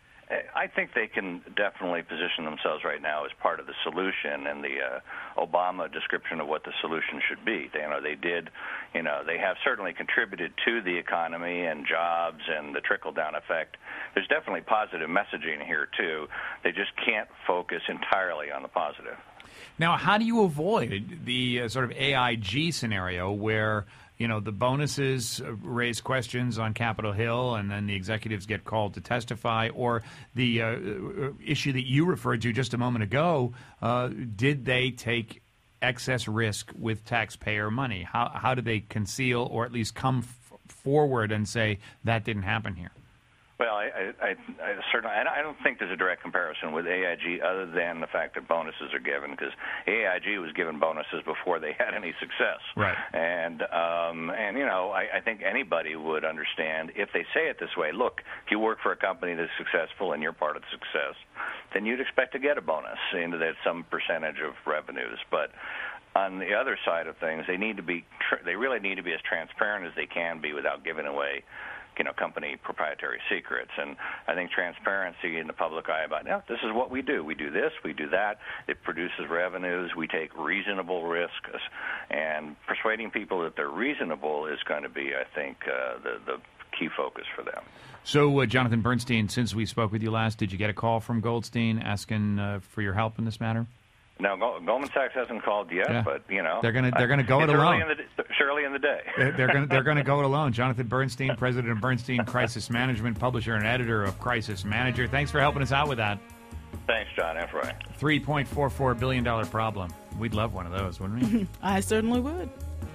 I think they can definitely position themselves right now as part of the solution, and the uh, Obama description of what the solution should be. They, you know, they did, you know, they have certainly contributed to the economy and jobs and the trickle-down effect. There's definitely positive messaging here, too. They just can't focus entirely on the positive. Now, how do you avoid the uh, sort of A I G scenario where, you know, the bonuses raise questions on Capitol Hill and then the executives get called to testify, or the uh, issue that you referred to just a moment ago, uh, did they take excess risk with taxpayer money? How, how do they conceal or at least come f- forward and say that didn't happen here? Well, I, I, I, I certainly I don't think there's a direct comparison with A I G other than the fact that bonuses are given, because A I G was given bonuses before they had any success. Right. And um, and you know I, I think anybody would understand if they say it this way. Look, if you work for a company that's successful and you're part of the success, then you'd expect to get a bonus into that some percentage of revenues. But on the other side of things, they need to be tr- they really need to be as transparent as they can be without giving away, you know, company proprietary secrets. And I think transparency in the public eye about, no, this is what we do. We do this, we do that. It produces revenues. We take reasonable risks. And persuading people that they're reasonable is going to be, I think, uh, the, the key focus for them. So, uh, Jonathan Bernstein, since we spoke with you last, did you get a call from Goldstein asking uh, for your help in this matter? No, Goldman Sachs hasn't called yet, yeah. but you know they're going to they're going to go it early alone. In the, early in the day, they're going to they're going to go it alone. Jonathan Bernstein, president of Bernstein Crisis Management, publisher and editor of Crisis Manager. Thanks for helping us out with that. Thanks, John F. Wright. Three point four four billion dollar problem. We'd love one of those, wouldn't we? I certainly would.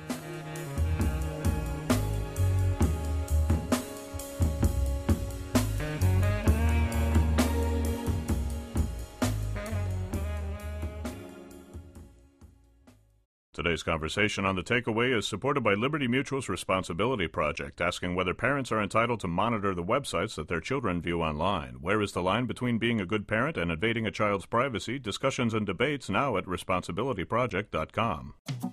Today's conversation on The Takeaway is supported by Liberty Mutual's Responsibility Project, asking whether parents are entitled to monitor the websites that their children view online. Where is the line between being a good parent and invading a child's privacy? Discussions and debates now at responsibility project dot com.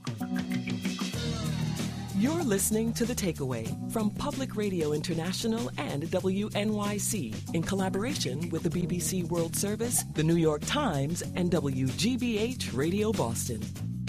You're listening to The Takeaway from Public Radio International and W N Y C in collaboration with the B B C World Service, the New York Times, and W G B H Radio Boston.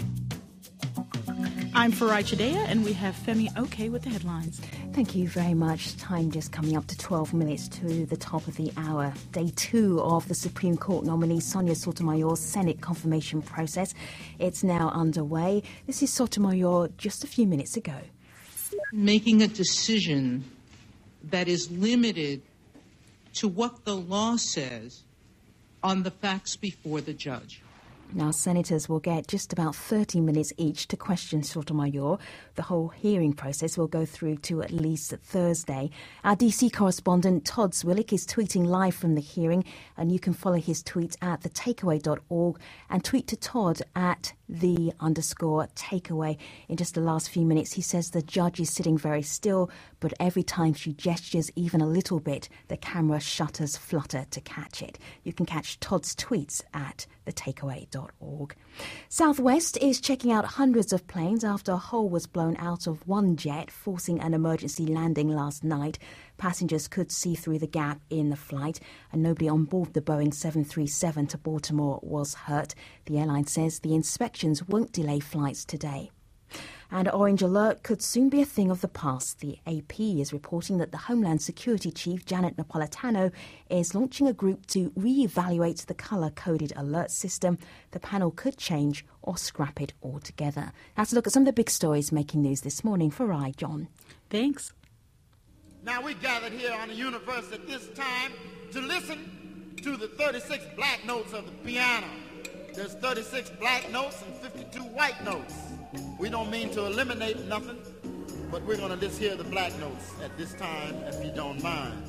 I'm Farai Chideya, and we have Femi Oke with the headlines. Thank you very much. Time just coming up to twelve minutes to the top of the hour. Day two of the Supreme Court nominee Sonia Sotomayor's Senate confirmation process. It's now underway. This is Sotomayor just a few minutes ago. Making a decision that is limited to what the law says on the facts before the judge. Now, senators will get just about thirty minutes each to question Sotomayor. The whole hearing process will go through to at least Thursday. Our D C correspondent Todd Zwillich is tweeting live from the hearing, and you can follow his tweets at the takeaway dot org and tweet to Todd at the underscore takeaway. In just the last few minutes, he says the judge is sitting very still, but every time she gestures even a little bit, the camera shutters flutter to catch it. You can catch Todd's tweets at the takeaway dot org. Southwest is checking out hundreds of planes after a hole was blown out of one jet, forcing an emergency landing last night. Passengers could see through the gap in the flight, and nobody on board the Boeing seven thirty-seven to Baltimore was hurt. The airline says the inspections won't delay flights today. And orange alert could soon be a thing of the past. The A P is reporting that the Homeland Security Chief, Janet Napolitano, is launching a group to re-evaluate the colour-coded alert system. The panel could change or scrap it altogether. Now to look at some of the big stories making news this morning. Farai, John. Thanks. Now we gathered here on the universe at this time to listen to the thirty-six black notes of the piano. There's thirty-six black notes and fifty-two white notes. We don't mean to eliminate nothing, but we're going to just hear the black notes at this time, if you don't mind.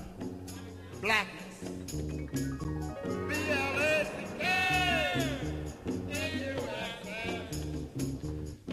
Blackness. B L A C K!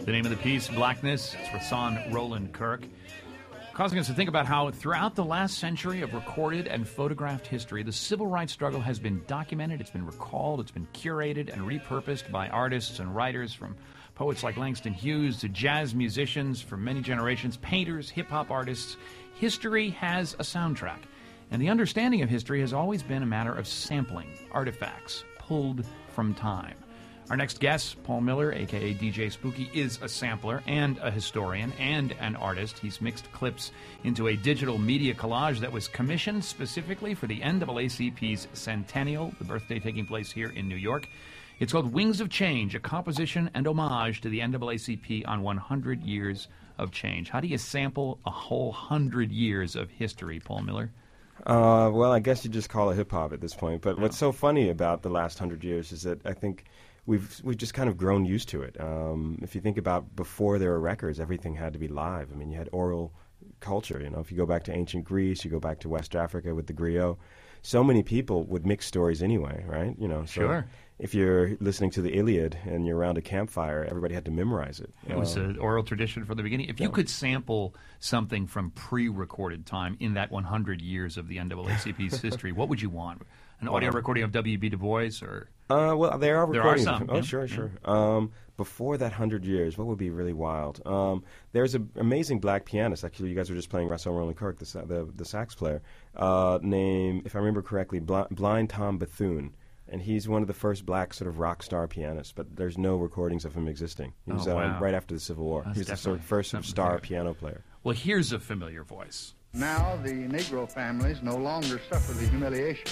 The name of the piece, Blackness. It's Rahsaan Roland Kirk, causing us to think about how throughout the last century of recorded and photographed history, the civil rights struggle has been documented, it's been recalled, it's been curated and repurposed by artists and writers, from poets like Langston Hughes to jazz musicians for many generations, painters, hip-hop artists. History has a soundtrack, and the understanding of history has always been a matter of sampling artifacts pulled from time. Our next guest, Paul Miller, a k a. D J Spooky, is a sampler and a historian and an artist. He's mixed clips into a digital media collage that was commissioned specifically for the N double A C P's centennial, the birthday taking place here in New York. It's called Wings of Change, a composition and homage to the N double A C P on one hundred years of change. How do you sample a whole one hundred years of history, Paul Miller? Uh, well, I guess you just call it hip-hop at this point. But yeah. What's so funny about the last one hundred years is that I think we've we've just kind of grown used to it. Um, if you think about before there were records, everything had to be live. I mean, you had oral culture. You know, if you go back to ancient Greece, you go back to West Africa with the griot. So many people would mix stories anyway, right? You know, so sure. If you're listening to the Iliad and you're around a campfire, everybody had to memorize it. It was uh, an oral tradition from the beginning. If yeah. you could sample something from pre-recorded time in that one hundred years of the N double A C P's history, what would you want? An audio Well, recording of W B. Du Bois, or Uh, well, there are There are recordings. some, of, oh, yeah, sure, yeah. sure. Um, before that hundred years, what would be really wild? Um, there's an amazing black pianist. Actually, you guys were just playing Rahsaan Roland Kirk, the, sa- the the sax player, uh, named, if I remember correctly, Bl- Blind Tom Bethune. And he's one of the first black sort of rock star pianists, but there's no recordings of him existing. He was Oh, um, wow. right after the Civil War. That's He was the sort of definitely first sort of something star there. piano player. Well, here's a familiar voice. Now the Negro families no longer suffer the humiliation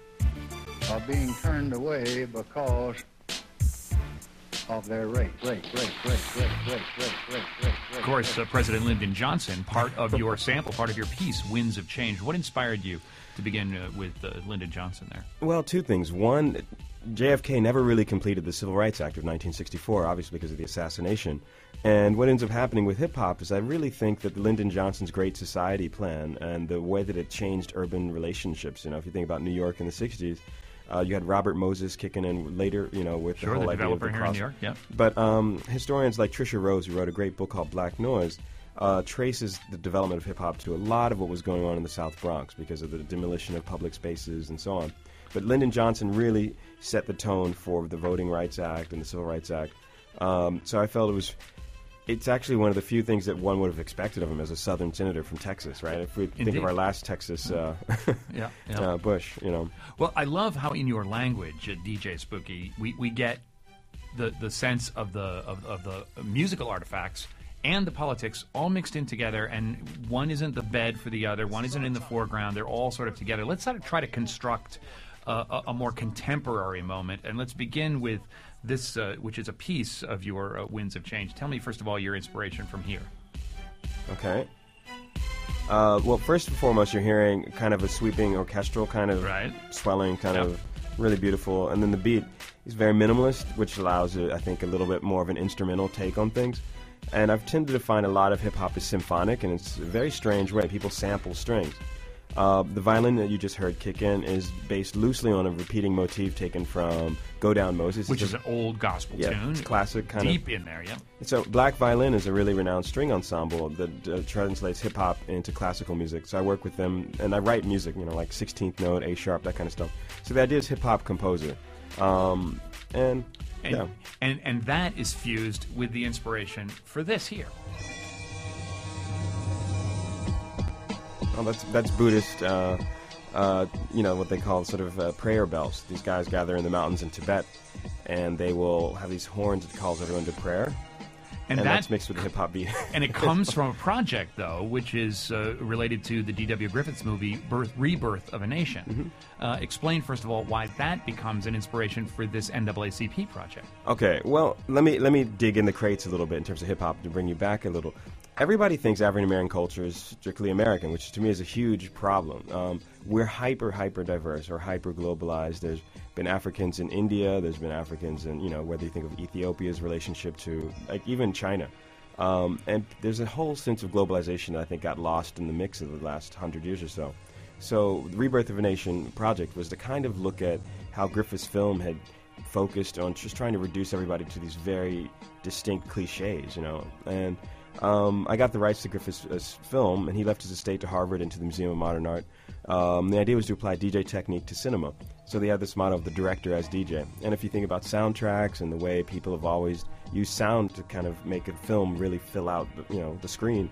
of being turned away because of their race. Race, race, race, race, race, race, race, race. Of course, uh, President Lyndon Johnson, part of your sample, part of your piece, Winds of Change. What inspired you to begin uh, with uh, Lyndon Johnson there? Well, two things. One, J F K never really completed the Civil Rights Act of nineteen sixty-four, obviously because of the assassination. And what ends up happening with hip-hop is I really think that Lyndon Johnson's Great Society plan and the way that it changed urban relationships, you know, if you think about New York in the sixties, uh, you had Robert Moses kicking in later, you know, with Sure, the the whole idea of developer the here in cross. New York, yeah. But um, historians like Trisha Rose, who wrote a great book called Black Noise, uh, traces the development of hip-hop to a lot of what was going on in the South Bronx because of the demolition of public spaces and so on. But Lyndon Johnson really set the tone for the Voting Rights Act and the Civil Rights Act. Um, so I felt it was... It's actually one of the few things that one would have expected of him as a Southern senator from Texas, right? If we think Indeed. of our last Texas uh, Yeah, yeah. uh, Bush, you know. Well, I love how in your language, uh, D J Spooky, we, we get the, the sense of the of, of the musical artifacts and the politics all mixed in together, and one isn't the bed for the other, one isn't in the foreground, they're all sort of together. Let's sort of try to construct uh, a, a more contemporary moment, and let's begin with this, uh, which is a piece of your uh, Winds of Change. Tell me, first of all, your inspiration from here. Okay. Uh, well, first and foremost, you're hearing kind of a sweeping orchestral kind of right. swelling, kind Yep. of really beautiful. And then the beat is very minimalist, which allows, uh, I think, a little bit more of an instrumental take on things. And I've tended to find a lot of hip-hop is symphonic, and it's a very strange way. People sample strings. Uh, the violin that you just heard kick in is based loosely on a repeating motif taken from Go Down Moses. Which It's is a- an old gospel yeah, tune. it's classic kind Deep of... in there, yeah. So black violin is a really renowned string ensemble that uh, translates hip-hop into classical music. So I work with them, and I write music, you know, like sixteenth note, A-sharp, that kind of stuff. So the idea is hip-hop composer. Um, and, And, yeah. and and that is fused with the inspiration for this here. Oh, that's that's Buddhist, uh, uh, you know, what they call sort of uh, prayer bells. These guys gather in the mountains in Tibet, and they will have these horns that calls everyone to prayer. And, And that, that's mixed with the hip-hop beat. And it comes from a project, though, which is uh, related to the D W Griffiths movie, Birth, Rebirth of a Nation. Mm-hmm. Uh, explain, first of all, why that becomes an inspiration for this N double A C P project. Okay, well, let me let me dig in the crates a little bit in terms of hip-hop to bring you back a little. Everybody thinks African-American culture is strictly American, which to me is a huge problem. Um, we're hyper, hyper diverse or hyper globalized. There's been Africans in India. There's been Africans in, you know, whether you think of Ethiopia's relationship to, like, even China. Um, and there's a whole sense of globalization that I think got lost in the mix of the last hundred years or so. So the Rebirth of a Nation project was to kind of look at how Griffith's film had focused on just trying to reduce everybody to these very distinct cliches, you know. And um, I got the rights to Griffith's uh, film, and he left his estate to Harvard and to the Museum of Modern Art. Um, the idea was to apply D J technique to cinema. So they had this motto of the director as D J. And if you think about soundtracks and the way people have always used sound to kind of make a film really fill out, you know, the screen,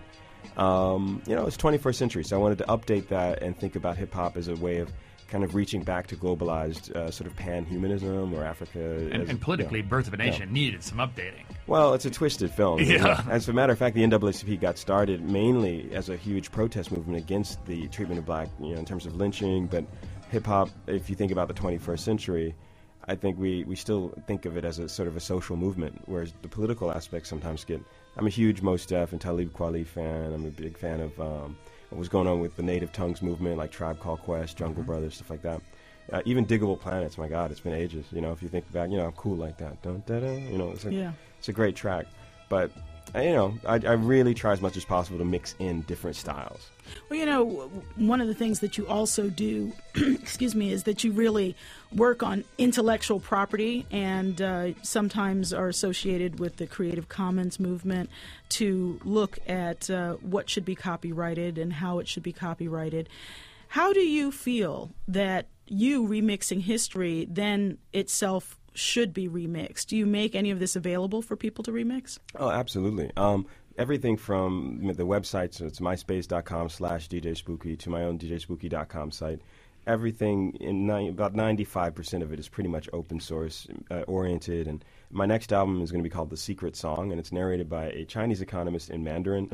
um, you know, it's twenty-first century. So I wanted to update that and think about hip-hop as a way of kind of reaching back to globalized uh, sort of pan-humanism or Africa. And, as, and politically, you know, Birth of a Nation yeah. needed some updating. Well, it's a twisted film. Yeah. You know? As a matter of fact, the N double A C P got started mainly as a huge protest movement against the treatment of black, you know, in terms of lynching. But hip-hop, if you think about the twenty-first century, I think we, we still think of it as a sort of a social movement, whereas the political aspects sometimes get... I'm a huge Mos Def and Talib Kweli fan. I'm a big fan of um, what was going on with the Native Tongues movement, like Tribe Called Quest, Jungle mm-hmm. Brothers, stuff like that. Uh, even Diggable Planets, my God, it's been ages. You know, if you think back, you know, I'm cool like that. Dun, dun, dun, you know, it's a, yeah. it's a great track. But, uh, you know, I, I really try as much as possible to mix in different styles. Well, you know, one of the things that you also do, excuse me, is that you really work on intellectual property and uh, sometimes are associated with the Creative Commons movement to look at uh, what should be copyrighted and how it should be copyrighted. How do you feel that you remixing history then itself should be remixed? Do you make any of this available for people to remix? Oh, absolutely. Um, everything from the website, so it's myspace.com slash DJ Spooky to my own D J Spooky dot com site. Everything, in ni- about ninety-five percent of it is pretty much open source uh, oriented. And my next album is going to be called The Secret Song, and it's narrated by a Chinese economist in Mandarin.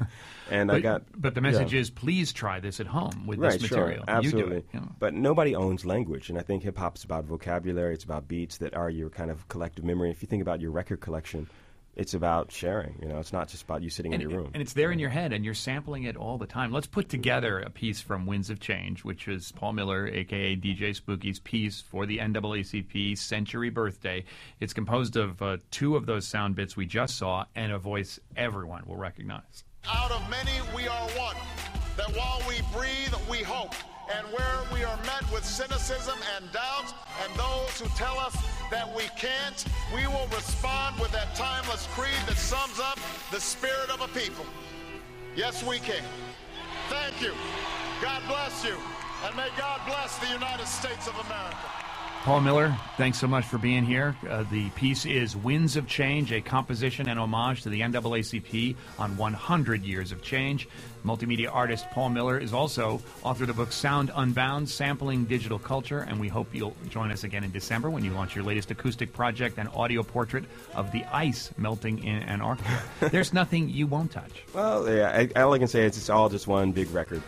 and but, I got, but the message yeah. is, please try this at home with right, this material. Sure, absolutely. You do it, you know. But nobody owns language, and I think hip hop is about vocabulary. It's about beats that are your kind of collective memory. If you think about your record collection, it's about sharing. You know, it's not just about you sitting and, in your room. And it's there in your head, and you're sampling it all the time. Let's put together a piece from Winds of Change, which is Paul Miller, a k a. D J Spooky's piece for the N double A C P Century Birthday. It's composed of uh, two of those sound bits we just saw and a voice everyone will recognize. Out of many we are one, that while we breathe, we hope. And where we are met with cynicism and doubt, and those who tell us that we can't, we will respond with that timeless creed that sums up the spirit of a people. Yes, we can. Thank you. God bless you. And may God bless the United States of America. Paul Miller, thanks so much for being here. Uh, the piece is Winds of Change, a composition and homage to the N double A C P on one hundred years of change. Multimedia artist Paul Miller is also author of the book Sound Unbound, Sampling Digital Culture, and we hope you'll join us again in December when you launch your latest acoustic project and audio portrait of the ice melting in Antarctica. There's nothing you won't touch. Well, yeah, I, all I can say is it's all just one big record.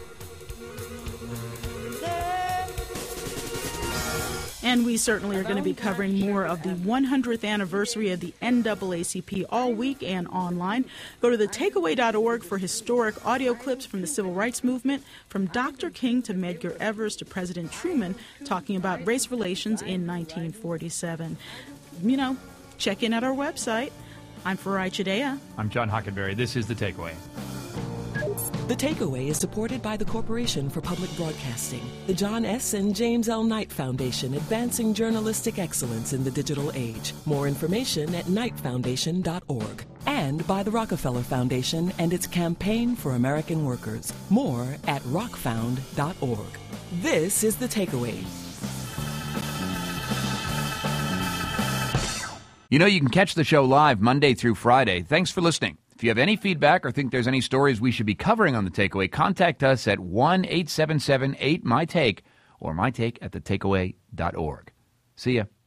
And we certainly are going to be covering more of the one hundredth anniversary of the N double A C P all week and online. Go to the takeaway dot org for historic audio clips from the Civil Rights Movement, from Doctor King to Medgar Evers to President Truman, talking about race relations in nineteen forty-seven. You know, check in at our website. I'm Farai Chideya. I'm John Hockenberry. This is The Takeaway. The Takeaway is supported by the Corporation for Public Broadcasting, the John S. and James L. Knight Foundation, advancing journalistic excellence in the digital age. More information at knight foundation dot org. And by the Rockefeller Foundation and its Campaign for American Workers. More at rock found dot org. This is The Takeaway. You know, you can catch the show live Monday through Friday. Thanks for listening. If you have any feedback or think there's any stories we should be covering on The Takeaway, contact us at one eight seven seven eight my take or my take at the takeaway dot org. See ya.